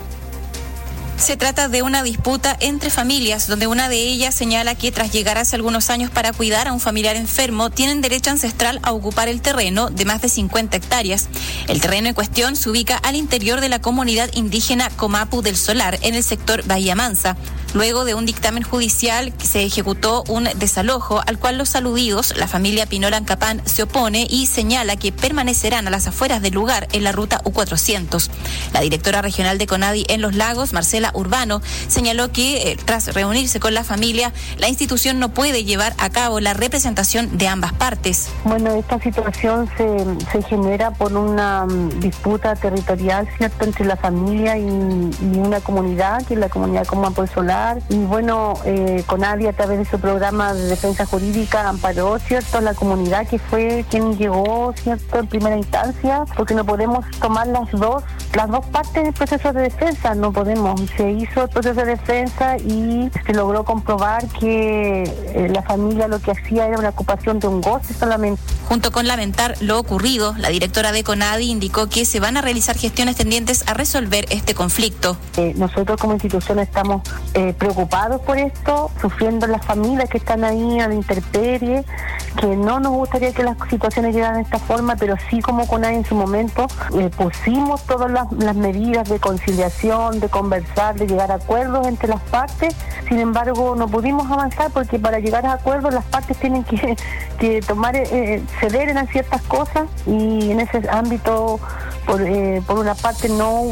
Se trata de una disputa entre familias, donde una de ellas señala que tras llegar hace algunos años para cuidar a un familiar enfermo, tienen derecho ancestral a ocupar el terreno de más de 50 hectáreas. El terreno en cuestión se ubica al interior de la comunidad indígena Comapu del Solar, en el sector Bahía Mansa. Luego de un dictamen judicial, se ejecutó un desalojo al cual los aludidos, la familia Pinola Ancapán, se opone y señala que permanecerán a las afueras del lugar en la ruta U400. La directora regional de CONADI en Los Lagos, Marcela Urbano, señaló que tras reunirse con la familia, la institución no puede llevar a cabo la representación de ambas partes. Bueno, esta situación se genera por una disputa territorial, ¿cierto?, entre la familia y una comunidad, que es la comunidad Comapu del Solar. Y bueno, CONADI, a través de su programa de defensa jurídica, amparó, ¿cierto?, la comunidad, que fue quien llegó, ¿cierto?, en primera instancia, porque no podemos tomar las dos partes del proceso de defensa, no podemos. Se hizo el proceso de defensa y se logró comprobar que la familia lo que hacía era una ocupación de un goce solamente. Junto con lamentar lo ocurrido, la directora de CONADI indicó que se van a realizar gestiones tendientes a resolver este conflicto. Nosotros como institución estamos preocupados por esto, sufriendo las familias que están ahí a la intemperie, que no nos gustaría que las situaciones llegaran de esta forma, pero sí, como CONADI en su momento pusimos todas las medidas de conciliación, de conversar, de llegar a acuerdos entre las partes. Sin embargo, no pudimos avanzar porque para llegar a acuerdos las partes tienen que tomar ceder en ciertas cosas, y en ese ámbito por una parte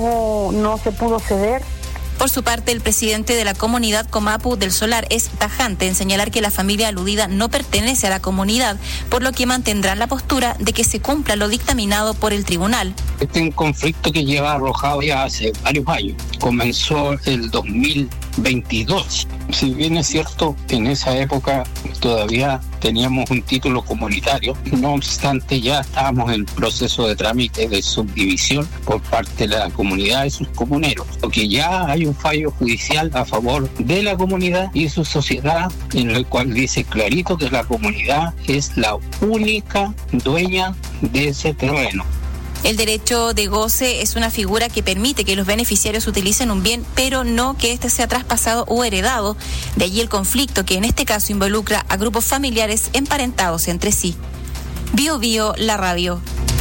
no se pudo ceder. Por su parte, el presidente de la comunidad Comapu del Solar es tajante en señalar que la familia aludida no pertenece a la comunidad, por lo que mantendrán la postura de que se cumpla lo dictaminado por el tribunal. Este es un conflicto que lleva arrojado ya hace varios años. Comenzó el 2022. Si bien es cierto que en esa época todavía teníamos un título comunitario, no obstante ya estábamos en proceso de trámite de subdivisión por parte de la comunidad y sus comuneros, porque ya hay un fallo judicial a favor de la comunidad y su sociedad, en el cual dice clarito que la comunidad es la única dueña de ese terreno. El derecho de goce es una figura que permite que los beneficiarios utilicen un bien, pero no que éste sea traspasado o heredado. De allí el conflicto, que en este caso involucra a grupos familiares emparentados entre sí. Bio Bio, la radio.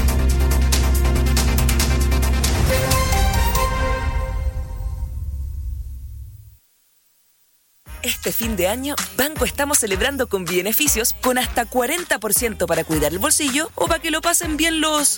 Este fin de año, Banco estamos celebrando con beneficios con hasta 40% para cuidar el bolsillo o para que lo pasen bien los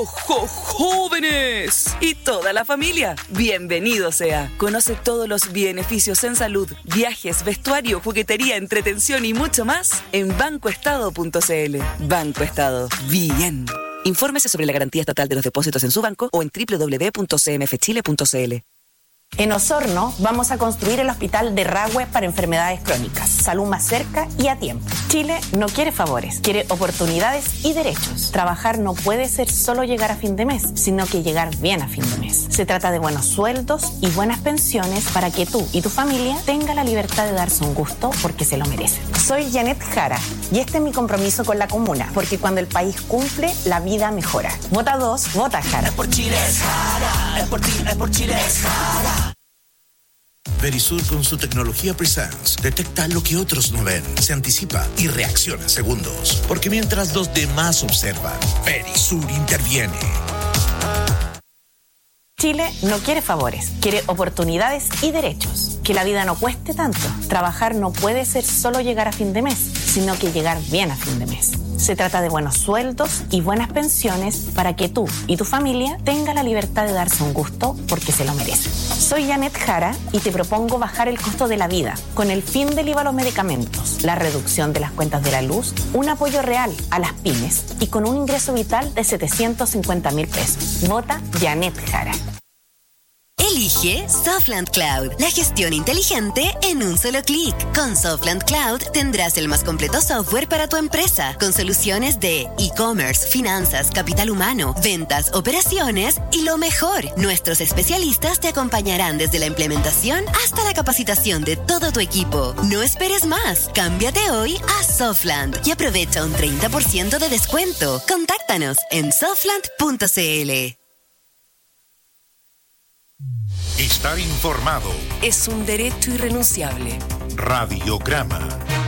jóvenes y toda la familia. Bienvenido sea. Conoce todos los beneficios en salud, viajes, vestuario, juguetería, entretención y mucho más en bancoestado.cl. Banco Estado. Bien. Infórmese sobre la garantía estatal de los depósitos en su banco o en www.cmfchile.cl. En Osorno vamos a construir el hospital de Rahue para enfermedades crónicas. Salud más cerca y a tiempo. Chile no quiere favores, quiere oportunidades y derechos. Trabajar no puede ser solo llegar a fin de mes, sino que llegar bien a fin de mes. Se trata de buenos sueldos y buenas pensiones para que tú y tu familia tengan la libertad de darse un gusto porque se lo merecen. Soy Janet Jara y este es mi compromiso con la comuna, porque cuando el país cumple, la vida mejora. Vota 2, vota Jara. Es por Chile, es Jara. Es por ti, es por Chile, es Jara. Verisur con su tecnología Presence detecta lo que otros no ven, se anticipa y reacciona en segundos. Porque mientras los demás observan, Verisur interviene. Chile no quiere favores, quiere oportunidades y derechos. Que la vida no cueste tanto. Trabajar no puede ser solo llegar a fin de mes, sino que llegar bien a fin de mes. Se trata de buenos sueldos y buenas pensiones para que tú y tu familia tengan la libertad de darse un gusto porque se lo merecen. Soy Janet Jara y te propongo bajar el costo de la vida con el fin del IVA a los medicamentos, la reducción de las cuentas de la luz, un apoyo real a las pymes y con un ingreso vital de 750.000 pesos. Vota Janet Jara. Elige Softland Cloud, la gestión inteligente en un solo clic. Con Softland Cloud tendrás el más completo software para tu empresa, con soluciones de e-commerce, finanzas, capital humano, ventas, operaciones y lo mejor, nuestros especialistas te acompañarán desde la implementación hasta la capacitación de todo tu equipo. No esperes más, cámbiate hoy a Softland y aprovecha un 30% de descuento. Contáctanos en softland.cl. Estar informado es un derecho irrenunciable. Radiograma.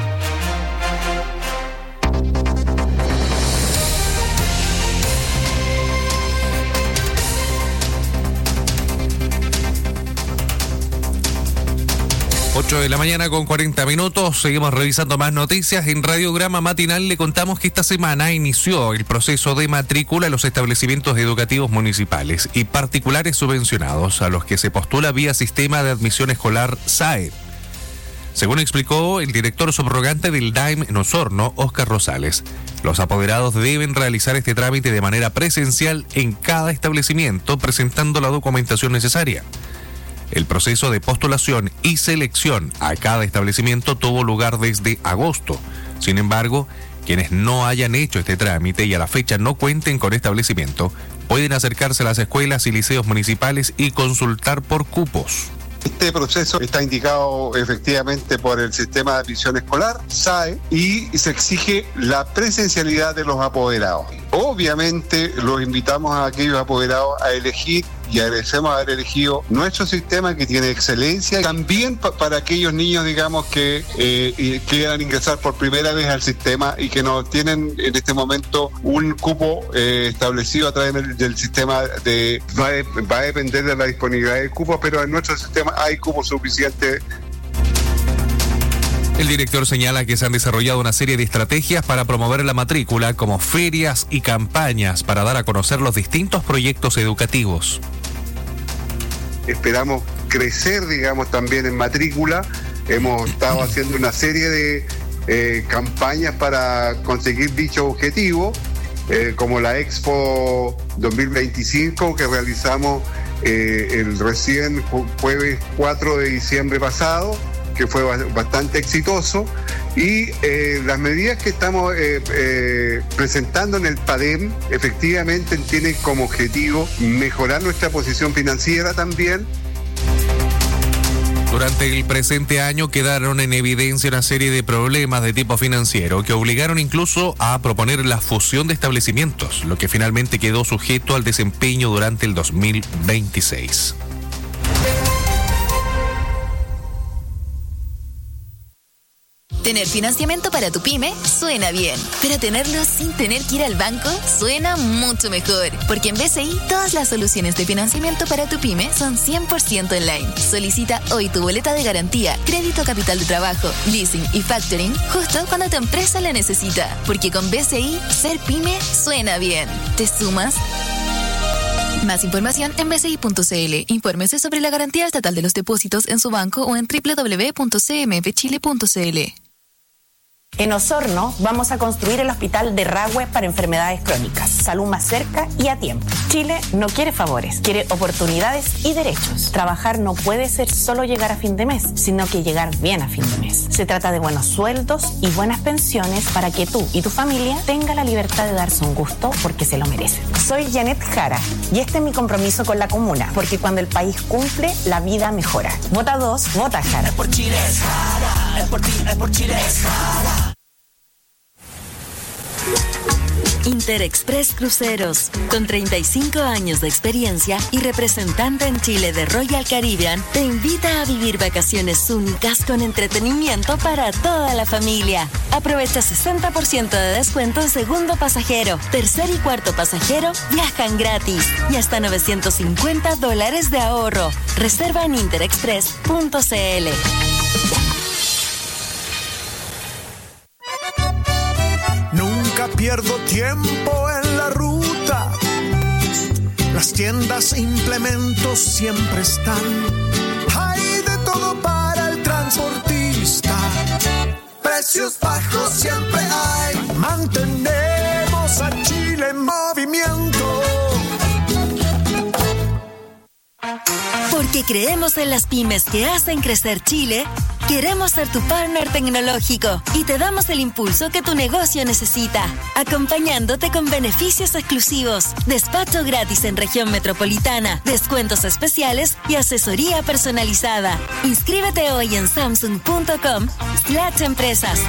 Ocho de la mañana con 40 minutos. Seguimos revisando más noticias. En Radiograma Matinal le contamos que esta semana inició el proceso de matrícula en los establecimientos educativos municipales y particulares subvencionados a los que se postula vía Sistema de Admisión Escolar SAE. Según explicó el director subrogante del DAIM en Osorno, Óscar Rosales, los apoderados deben realizar este trámite de manera presencial en cada establecimiento presentando la documentación necesaria. El proceso de postulación y selección a cada establecimiento tuvo lugar desde agosto. Sin embargo, quienes no hayan hecho este trámite y a la fecha no cuenten con establecimiento, pueden acercarse a las escuelas y liceos municipales y consultar por cupos. Este proceso está indicado efectivamente por el Sistema de Admisión Escolar, SAE, y se exige la presencialidad de los apoderados. Obviamente los invitamos a aquellos apoderados a elegir y agradecemos haber elegido nuestro sistema que tiene excelencia. También para aquellos niños, digamos, que quieran ingresar por primera vez al sistema y que no tienen en este momento un cupo establecido a través del sistema. Va a depender de la disponibilidad de cupos, pero en nuestro sistema hay cupos suficientes. El director señala que se han desarrollado una serie de estrategias para promover la matrícula, como ferias y campañas para dar a conocer los distintos proyectos educativos. Esperamos crecer, digamos, también en matrícula. Hemos estado haciendo una serie de campañas para conseguir dicho objetivo, como la Expo 2025 que realizamos el recién jueves 4 de diciembre pasado, que fue bastante exitoso, y las medidas que estamos presentando en el PADEM efectivamente tienen como objetivo mejorar nuestra posición financiera también. Durante el presente año quedaron en evidencia una serie de problemas de tipo financiero que obligaron incluso a proponer la fusión de establecimientos, lo que finalmente quedó sujeto al desempeño durante el 2026. Tener financiamiento para tu pyme suena bien, pero tenerlo sin tener que ir al banco suena mucho mejor, porque en BCI todas las soluciones de financiamiento para tu pyme son 100% online. Solicita hoy tu boleta de garantía, crédito capital de trabajo, leasing y factoring justo cuando tu empresa la necesita, porque con BCI ser pyme suena bien. ¿Te sumas? Más información en bci.cl. Infórmese sobre la garantía estatal de los depósitos en su banco o en www.cmfchile.cl. En Osorno vamos a construir el hospital de Rahue para enfermedades crónicas. Salud más cerca y a tiempo. Chile no quiere favores, quiere oportunidades y derechos. Trabajar no puede ser solo llegar a fin de mes, sino que llegar bien a fin de mes. Se trata de buenos sueldos y buenas pensiones para que tú y tu familia tengan la libertad de darse un gusto porque se lo merecen. Soy Janet Jara y este es mi compromiso con la comuna, porque cuando el país cumple, la vida mejora. Vota 2, vota Jara. Es por Chile, es Jara. Es por ti, es por Chile, es Jara. Interexpress Cruceros, con 35 años de experiencia y representante en Chile de Royal Caribbean, te invita a vivir vacaciones únicas con entretenimiento para toda la familia. Aprovecha 60% de descuento en segundo pasajero, tercer y cuarto pasajero viajan gratis y hasta $950 de ahorro. Reserva en interexpress.cl. Nunca pierdo tiempo en la ruta. Las tiendas e implementos siempre están. Hay de todo para el transportista. Precios bajos siempre hay. Mantenemos a Chile en movimiento. Porque creemos en las pymes que hacen crecer Chile, queremos ser tu partner tecnológico y te damos el impulso que tu negocio necesita, acompañándote con beneficios exclusivos, despacho gratis en región metropolitana, descuentos especiales y asesoría personalizada. Inscríbete hoy en samsung.com/empresas.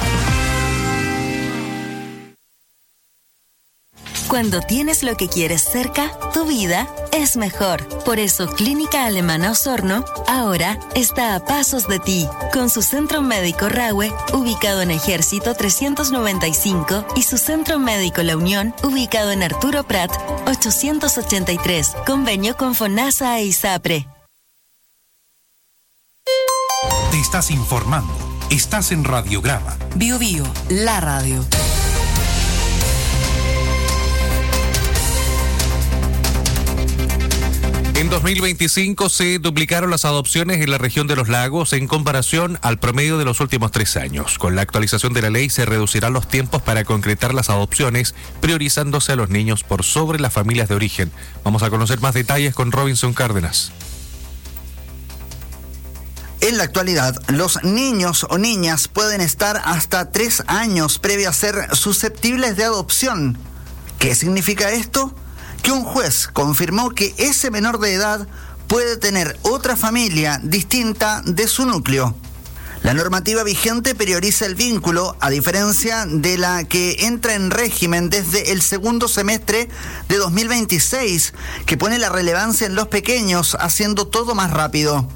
Cuando tienes lo que quieres cerca, tu vida es mejor. Por eso Clínica Alemana Osorno ahora está a pasos de ti, con su centro médico Rahue, ubicado en Ejército 395, y su centro médico La Unión, ubicado en Arturo Prat 883, convenio con FONASA e ISAPRE. Te estás informando. Estás en Radiograma. Bio Bio, la radio. En 2025 se duplicaron las adopciones en la región de los lagos en comparación al promedio de los últimos 3 años. Con la actualización de la ley se reducirán los tiempos para concretar las adopciones, priorizándose a los niños por sobre las familias de origen. Vamos a conocer más detalles con Robinson Cárdenas. En la actualidad, los niños o niñas pueden estar hasta 3 años previo a ser susceptibles de adopción. ¿Qué significa esto? Que un juez confirmó que ese menor de edad puede tener otra familia distinta de su núcleo. La normativa vigente prioriza el vínculo, a diferencia de la que entra en régimen desde el segundo semestre de 2026, que pone la relevancia en los pequeños, haciendo todo más rápido.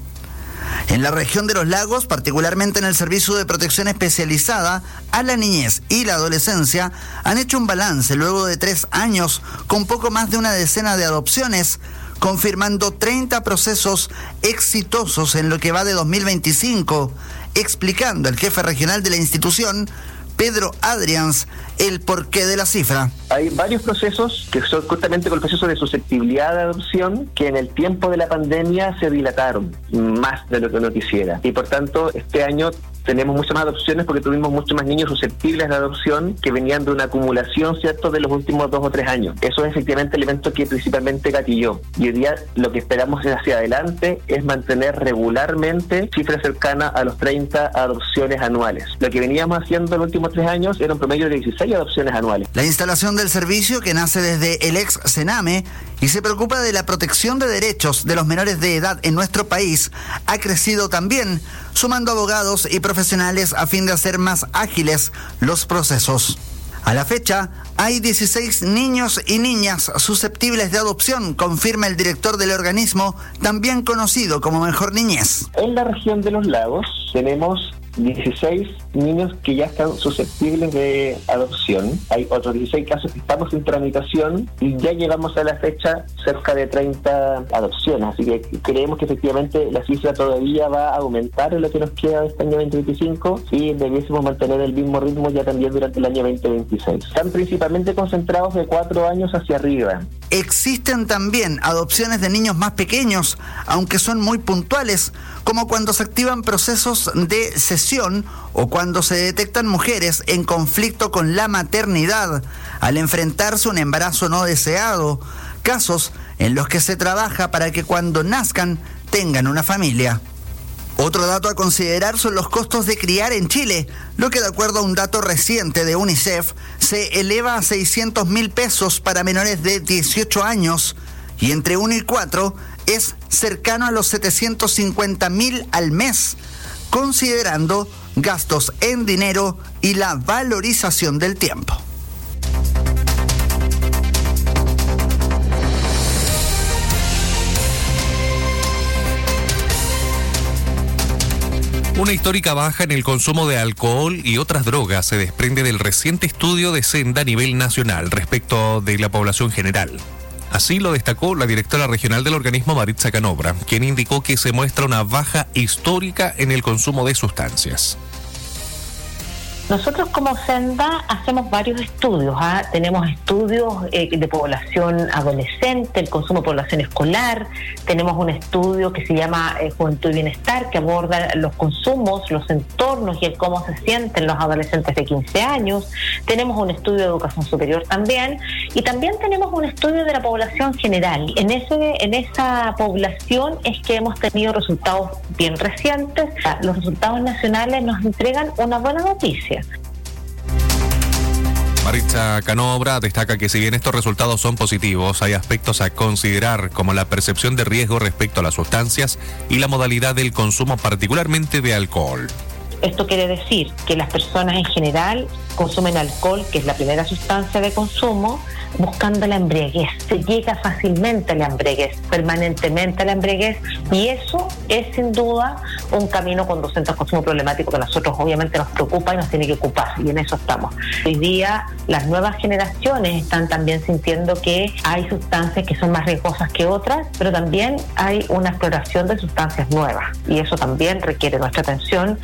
En la región de los lagos, particularmente en el Servicio de Protección Especializada a la Niñez y la Adolescencia, han hecho un balance luego de 3 años con poco más de una decena de adopciones, confirmando 30 procesos exitosos en lo que va de 2025, explicando el jefe regional de la institución, Pedro Adrians, el porqué de la cifra. Hay varios procesos que son justamente con el proceso de susceptibilidad de adopción que en el tiempo de la pandemia se dilataron más de lo que uno quisiera. Y por tanto, este año tenemos muchas más adopciones porque tuvimos muchos más niños susceptibles de adopción que venían de una acumulación, ¿cierto?, de los últimos 2 o 3 años. Eso es efectivamente el elemento que principalmente gatilló. Y hoy día lo que esperamos hacia adelante es mantener regularmente cifras cercanas a los 30 adopciones anuales. Lo que veníamos haciendo en los últimos 3 años era un promedio de 16 adopciones anuales. La instalación del servicio, que nace desde el ex Sename y se preocupa de la protección de derechos de los menores de edad en nuestro país, ha crecido también, sumando abogados y profesionales a fin de hacer más ágiles los procesos. A la fecha, hay 16 niños y niñas susceptibles de adopción, confirma el director del organismo, también conocido como Mejor Niñez. En la región de los lagos tenemos 16 niños que ya están susceptibles de adopción. Hay otros 16 casos que estamos en tramitación y ya llegamos a la fecha cerca de 30 adopciones. Así que creemos que efectivamente la cifra todavía va a aumentar en lo que nos queda de este año 2025 y debiésemos mantener el mismo ritmo ya también durante el año 2026. Están principalmente concentrados de 4 años hacia arriba. Existen también adopciones de niños más pequeños, aunque son muy puntuales, como cuando se activan procesos de cesión o cuando se detectan mujeres en conflicto con la maternidad al enfrentarse a un embarazo no deseado, casos en los que se trabaja para que cuando nazcan tengan una familia. Otro dato a considerar son los costos de criar en Chile, lo que de acuerdo a un dato reciente de UNICEF se eleva a 600.000 pesos para menores de 18 años y entre 1 y 4 es cercano a los 750.000 al mes, considerando gastos en dinero y la valorización del tiempo. Una histórica baja en el consumo de alcohol y otras drogas se desprende del reciente estudio de Senda a nivel nacional respecto de la población general. Así lo destacó la directora regional del organismo, Maritza Canobra, quien indicó que se muestra una baja histórica en el consumo de sustancias. Nosotros como Senda hacemos varios estudios. Tenemos estudios de población adolescente, el consumo de población escolar. Tenemos un estudio que se llama Juventud y Bienestar, que aborda los consumos, los entornos y el cómo se sienten los adolescentes de 15 años. Tenemos un estudio de educación superior también. Y también tenemos un estudio de la población general. En esa población es que hemos tenido resultados bien recientes. Los resultados nacionales nos entregan una buena noticia. Maritza Canobra destaca que si bien estos resultados son positivos, hay aspectos a considerar como la percepción de riesgo respecto a las sustancias y la modalidad del consumo, particularmente de alcohol. Esto quiere decir que las personas en general consumen alcohol, que es la primera sustancia de consumo, buscando la embriaguez. Se llega fácilmente a la embriaguez, permanentemente a la embriaguez, y eso es sin duda un camino conducente al consumo problemático que a nosotros obviamente nos preocupa y nos tiene que ocupar, y en eso estamos. Hoy día las nuevas generaciones están también sintiendo que hay sustancias que son más riesgosas que otras, pero también hay una exploración de sustancias nuevas, y eso también requiere nuestra atención.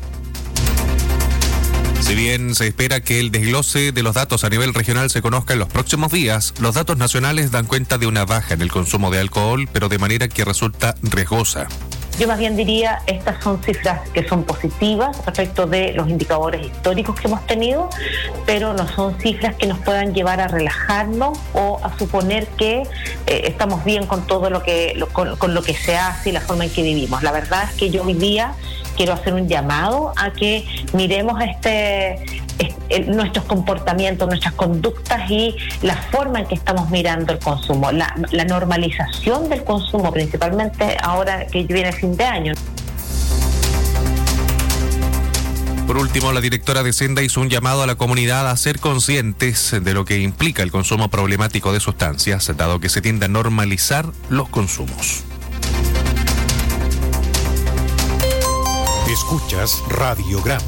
Si bien se espera que el desglose de los datos a nivel regional se conozca en los próximos días, los datos nacionales dan cuenta de una baja en el consumo de alcohol, pero de manera que resulta riesgosa. Yo más bien diría, estas son cifras que son positivas respecto de los indicadores históricos que hemos tenido, pero no son cifras que nos puedan llevar a relajarnos o a suponer que estamos bien con todo con lo que se hace y la forma en que vivimos. La verdad es que yo hoy día quiero hacer un llamado a que miremos nuestros comportamientos, nuestras conductas y la forma en que estamos mirando el consumo, la normalización del consumo, principalmente ahora que viene el fin de año. Por último, la directora de Senda hizo un llamado a la comunidad a ser conscientes de lo que implica el consumo problemático de sustancias, dado que se tiende a normalizar los consumos. Escuchas Radiograma.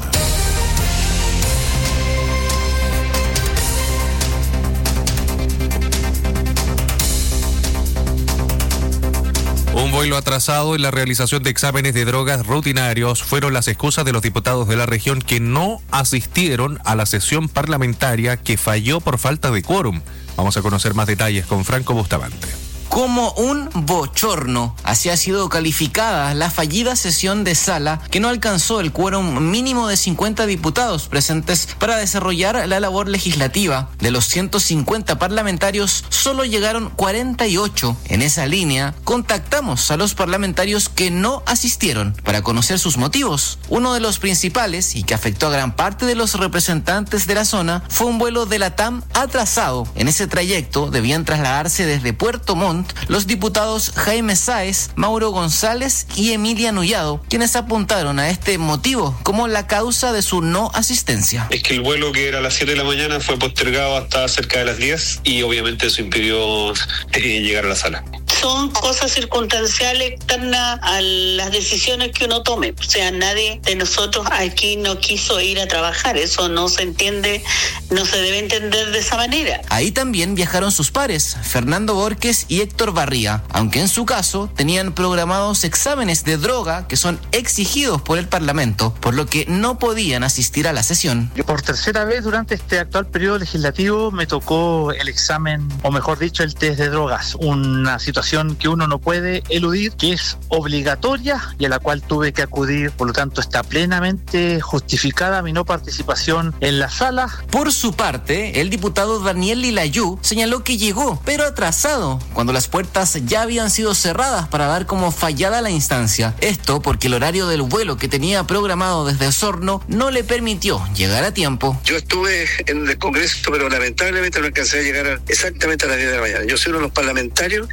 Un vuelo atrasado en la realización de exámenes de drogas rutinarios fueron las excusas de los diputados de la región que no asistieron a la sesión parlamentaria que falló por falta de quórum. Vamos a conocer más detalles con Franco Bustamante. Como un bochorno, así ha sido calificada la fallida sesión de sala que no alcanzó el quórum mínimo de 50 diputados presentes para desarrollar la labor legislativa. De los 150 parlamentarios, solo llegaron 48. En esa línea, contactamos a los parlamentarios que no asistieron para conocer sus motivos. Uno de los principales, y que afectó a gran parte de los representantes de la zona, fue un vuelo de la TAM atrasado. En ese trayecto debían trasladarse desde Puerto Montt los diputados Jaime Sáez, Mauro González y Emilia Nullado, quienes apuntaron a este motivo como la causa de su no asistencia. Es que el vuelo, que era a las 7 de la mañana, fue postergado hasta cerca de las 10 y obviamente eso impidió llegar a la sala. Son cosas circunstanciales externas a las decisiones que uno tome. O sea, nadie de nosotros aquí no quiso ir a trabajar. Eso no se entiende, no se debe entender de esa manera. Ahí también viajaron sus pares, Fernando Borges y Héctor Barría, aunque en su caso tenían programados exámenes de droga que son exigidos por el Parlamento, por lo que no podían asistir a la sesión. Por tercera vez durante este actual periodo legislativo me tocó el examen, o mejor dicho, el test de drogas, una situación que uno no puede eludir, que es obligatoria y a la cual tuve que acudir. Por lo tanto, está plenamente justificada mi no participación en la sala. Por su parte, el diputado Daniel Lilayú señaló que llegó, pero atrasado, cuando las puertas ya habían sido cerradas para dar como fallada la instancia. Esto porque el horario del vuelo que tenía programado desde Osorno no le permitió llegar a tiempo. Yo estuve en el Congreso, pero lamentablemente no alcancé a llegar exactamente a las 10 de la mañana. Yo soy uno de los parlamentarios que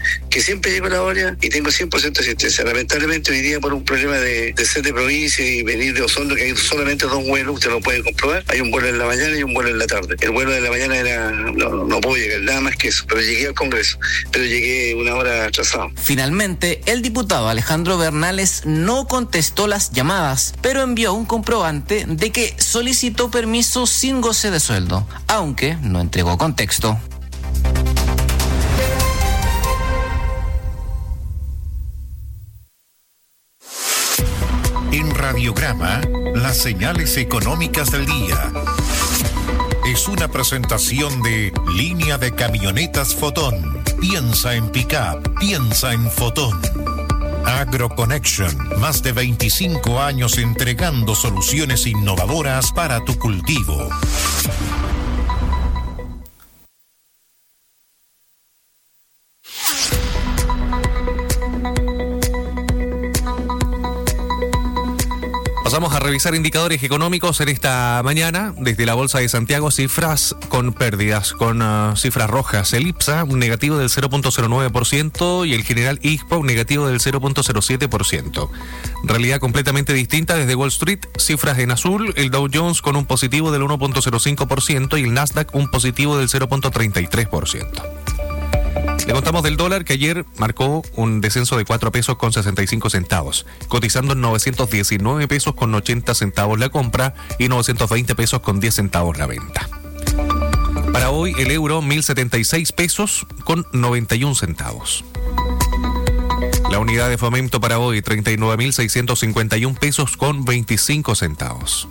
siempre llego a la hora y tengo 100% de asistencia. Lamentablemente hoy día por un problema de ser de provincia y venir de Osorno, que hay solamente 2 vuelos, usted lo puede comprobar, hay un vuelo en la mañana y un vuelo en la tarde. El vuelo de la mañana no puedo llegar, nada más que eso, pero llegué al Congreso, pero llegué una hora atrasado. Finalmente, el diputado Alejandro Bernales no contestó las llamadas, pero envió un comprobante de que solicitó permiso sin goce de sueldo, aunque no entregó contexto. En Radiograma, las señales económicas del día. Es una presentación de Línea de Camionetas Fotón. Piensa en pick-up, piensa en Fotón. AgroConnection, más de 25 años entregando soluciones innovadoras para tu cultivo. Pasamos a revisar indicadores económicos en esta mañana. Desde la Bolsa de Santiago, cifras con pérdidas, con cifras rojas. El IPSA, un negativo del 0.09% y el General ISPA, un negativo del 0.07%. Realidad completamente distinta desde Wall Street. Cifras en azul, el Dow Jones con un positivo del 1.05% y el Nasdaq un positivo del 0.33%. Le contamos del dólar que ayer marcó un descenso de 4 pesos con 65 centavos, cotizando en 919 pesos con 80 centavos la compra y 920 pesos con 10 centavos la venta. Para hoy el euro 1.076 pesos con 91 centavos. La unidad de fomento para hoy 39.651 pesos con 25 centavos.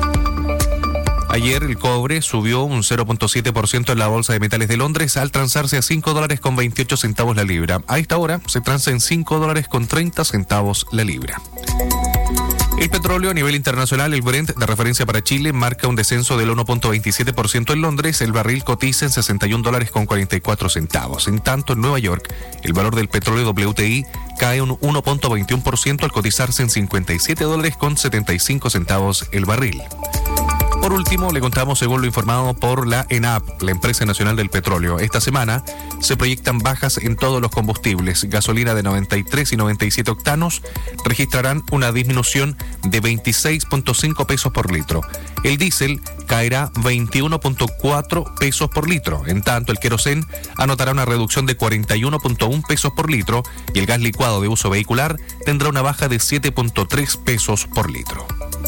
Ayer el cobre subió un 0.7% en la Bolsa de Metales de Londres al transarse a $5 con 28 centavos la libra. A esta hora se transa en $5 con 30 centavos la libra. El petróleo a nivel internacional, el Brent de referencia para Chile, marca un descenso del 1.27% en Londres. El barril cotiza en $61 con 44 centavos. En tanto, en Nueva York, el valor del petróleo WTI cae un 1.21% al cotizarse en $57 con 75 centavos el barril. Por último, le contamos según lo informado por la ENAP, la Empresa Nacional del Petróleo. Esta semana se proyectan bajas en todos los combustibles. Gasolina de 93 y 97 octanos registrarán una disminución de 26.5 pesos por litro. El diésel caerá 21.4 pesos por litro. En tanto, el querosén anotará una reducción de 41.1 pesos por litro y el gas licuado de uso vehicular tendrá una baja de 7.3 pesos por litro.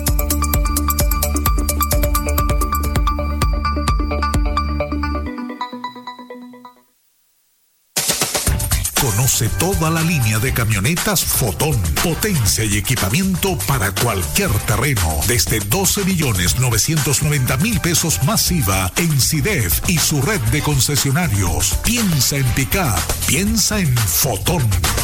Conoce toda la línea de camionetas Fotón. Potencia y equipamiento para cualquier terreno. Desde 12.990.000 pesos más IVA en CIDEF y su red de concesionarios. Piensa en pick-up. Piensa en Fotón.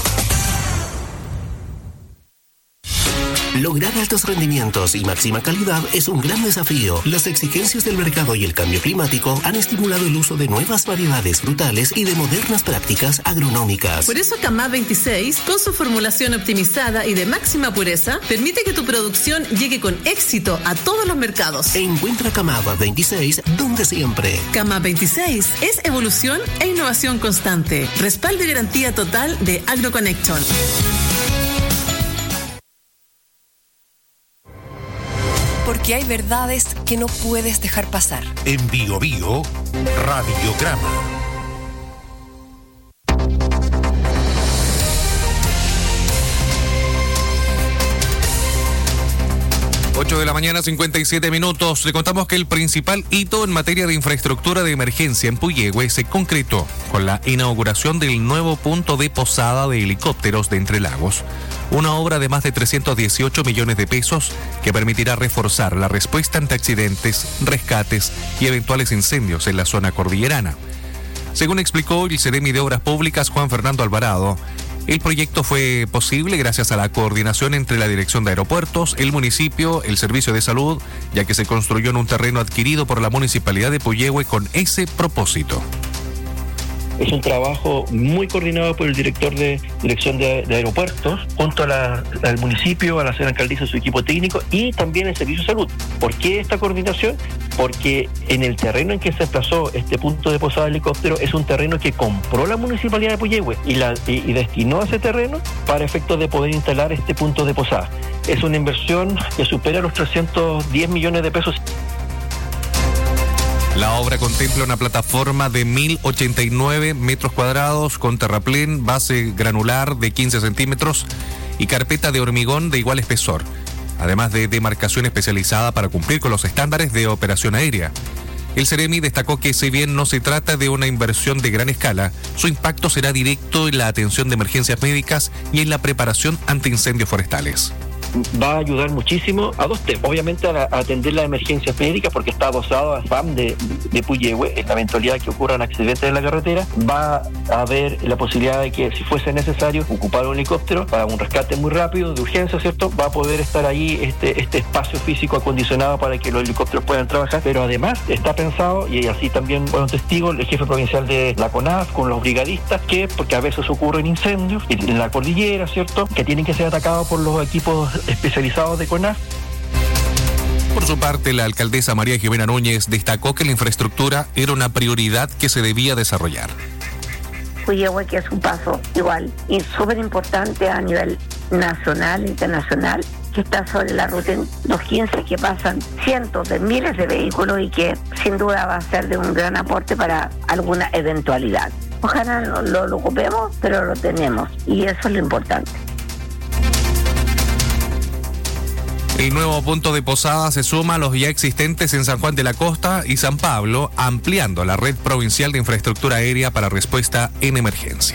Lograr altos rendimientos y máxima calidad es un gran desafío. Las exigencias del mercado y el cambio climático han estimulado el uso de nuevas variedades frutales y de modernas prácticas agronómicas. Por eso Camá 26, con su formulación optimizada y de máxima pureza, permite que tu producción llegue con éxito a todos los mercados. Encuentra Camá 26 donde siempre. Camá 26 es evolución e innovación constante. Respaldo y garantía total de AgroConnection. Porque hay verdades que no puedes dejar pasar. En Bio Bio, Radiograma. 8 de la mañana, 57 minutos. Le contamos que el principal hito en materia de infraestructura de emergencia en Puyehue se concretó con la inauguración del nuevo punto de posada de helicópteros de Entre Lagos. Una obra de más de 318 millones de pesos que permitirá reforzar la respuesta ante accidentes, rescates y eventuales incendios en la zona cordillerana. Según explicó el Seremi de Obras Públicas Juan Fernando Alvarado, el proyecto fue posible gracias a la coordinación entre la Dirección de Aeropuertos, el municipio, el Servicio de Salud, ya que se construyó en un terreno adquirido por la Municipalidad de Puyehue con ese propósito. Es un trabajo muy coordinado por el director de Dirección de Aeropuertos, junto al municipio, a la señora alcaldesa, su equipo técnico y también el Servicio de Salud. ¿Por qué esta coordinación? Porque en el terreno en que se emplazó este punto de posada de helicóptero es un terreno que compró la Municipalidad de Puyehue y destinó ese terreno para efectos de poder instalar este punto de posada. Es una inversión que supera los 310 millones de pesos. La obra contempla una plataforma de 1.089 metros cuadrados con terraplén, base granular de 15 centímetros y carpeta de hormigón de igual espesor, además de demarcación especializada para cumplir con los estándares de operación aérea. El Ceremi destacó que si bien no se trata de una inversión de gran escala, su impacto será directo en la atención de emergencias médicas y en la preparación ante incendios forestales. Va a ayudar muchísimo a dos temas. Obviamente a atender las emergencias médicas, porque está adosado a FAM de Puyehue. En la eventualidad que ocurran accidentes en la carretera, va a haber la posibilidad de que, si fuese necesario, ocupar un helicóptero para un rescate muy rápido, de urgencia, ¿cierto? Va a poder estar ahí este espacio físico acondicionado para que los helicópteros puedan trabajar. Pero además está pensado, y así también fueron testigos, el jefe provincial de la CONAF con los brigadistas, porque a veces ocurren incendios en la cordillera, ¿cierto? Que tienen que ser atacados por los equipos especializados de CONAF. Por su parte, la alcaldesa María Jimena Núñez destacó que la infraestructura era una prioridad que se debía desarrollar. Puyehue, que es un paso igual y súper importante a nivel nacional, internacional, que está sobre la ruta 215, que pasan cientos de miles de vehículos y que sin duda va a ser de un gran aporte para alguna eventualidad. Ojalá no lo ocupemos, pero lo tenemos y eso es lo importante. El nuevo punto de posada se suma a los ya existentes en San Juan de la Costa y San Pablo, ampliando la red provincial de infraestructura aérea para respuesta en emergencia.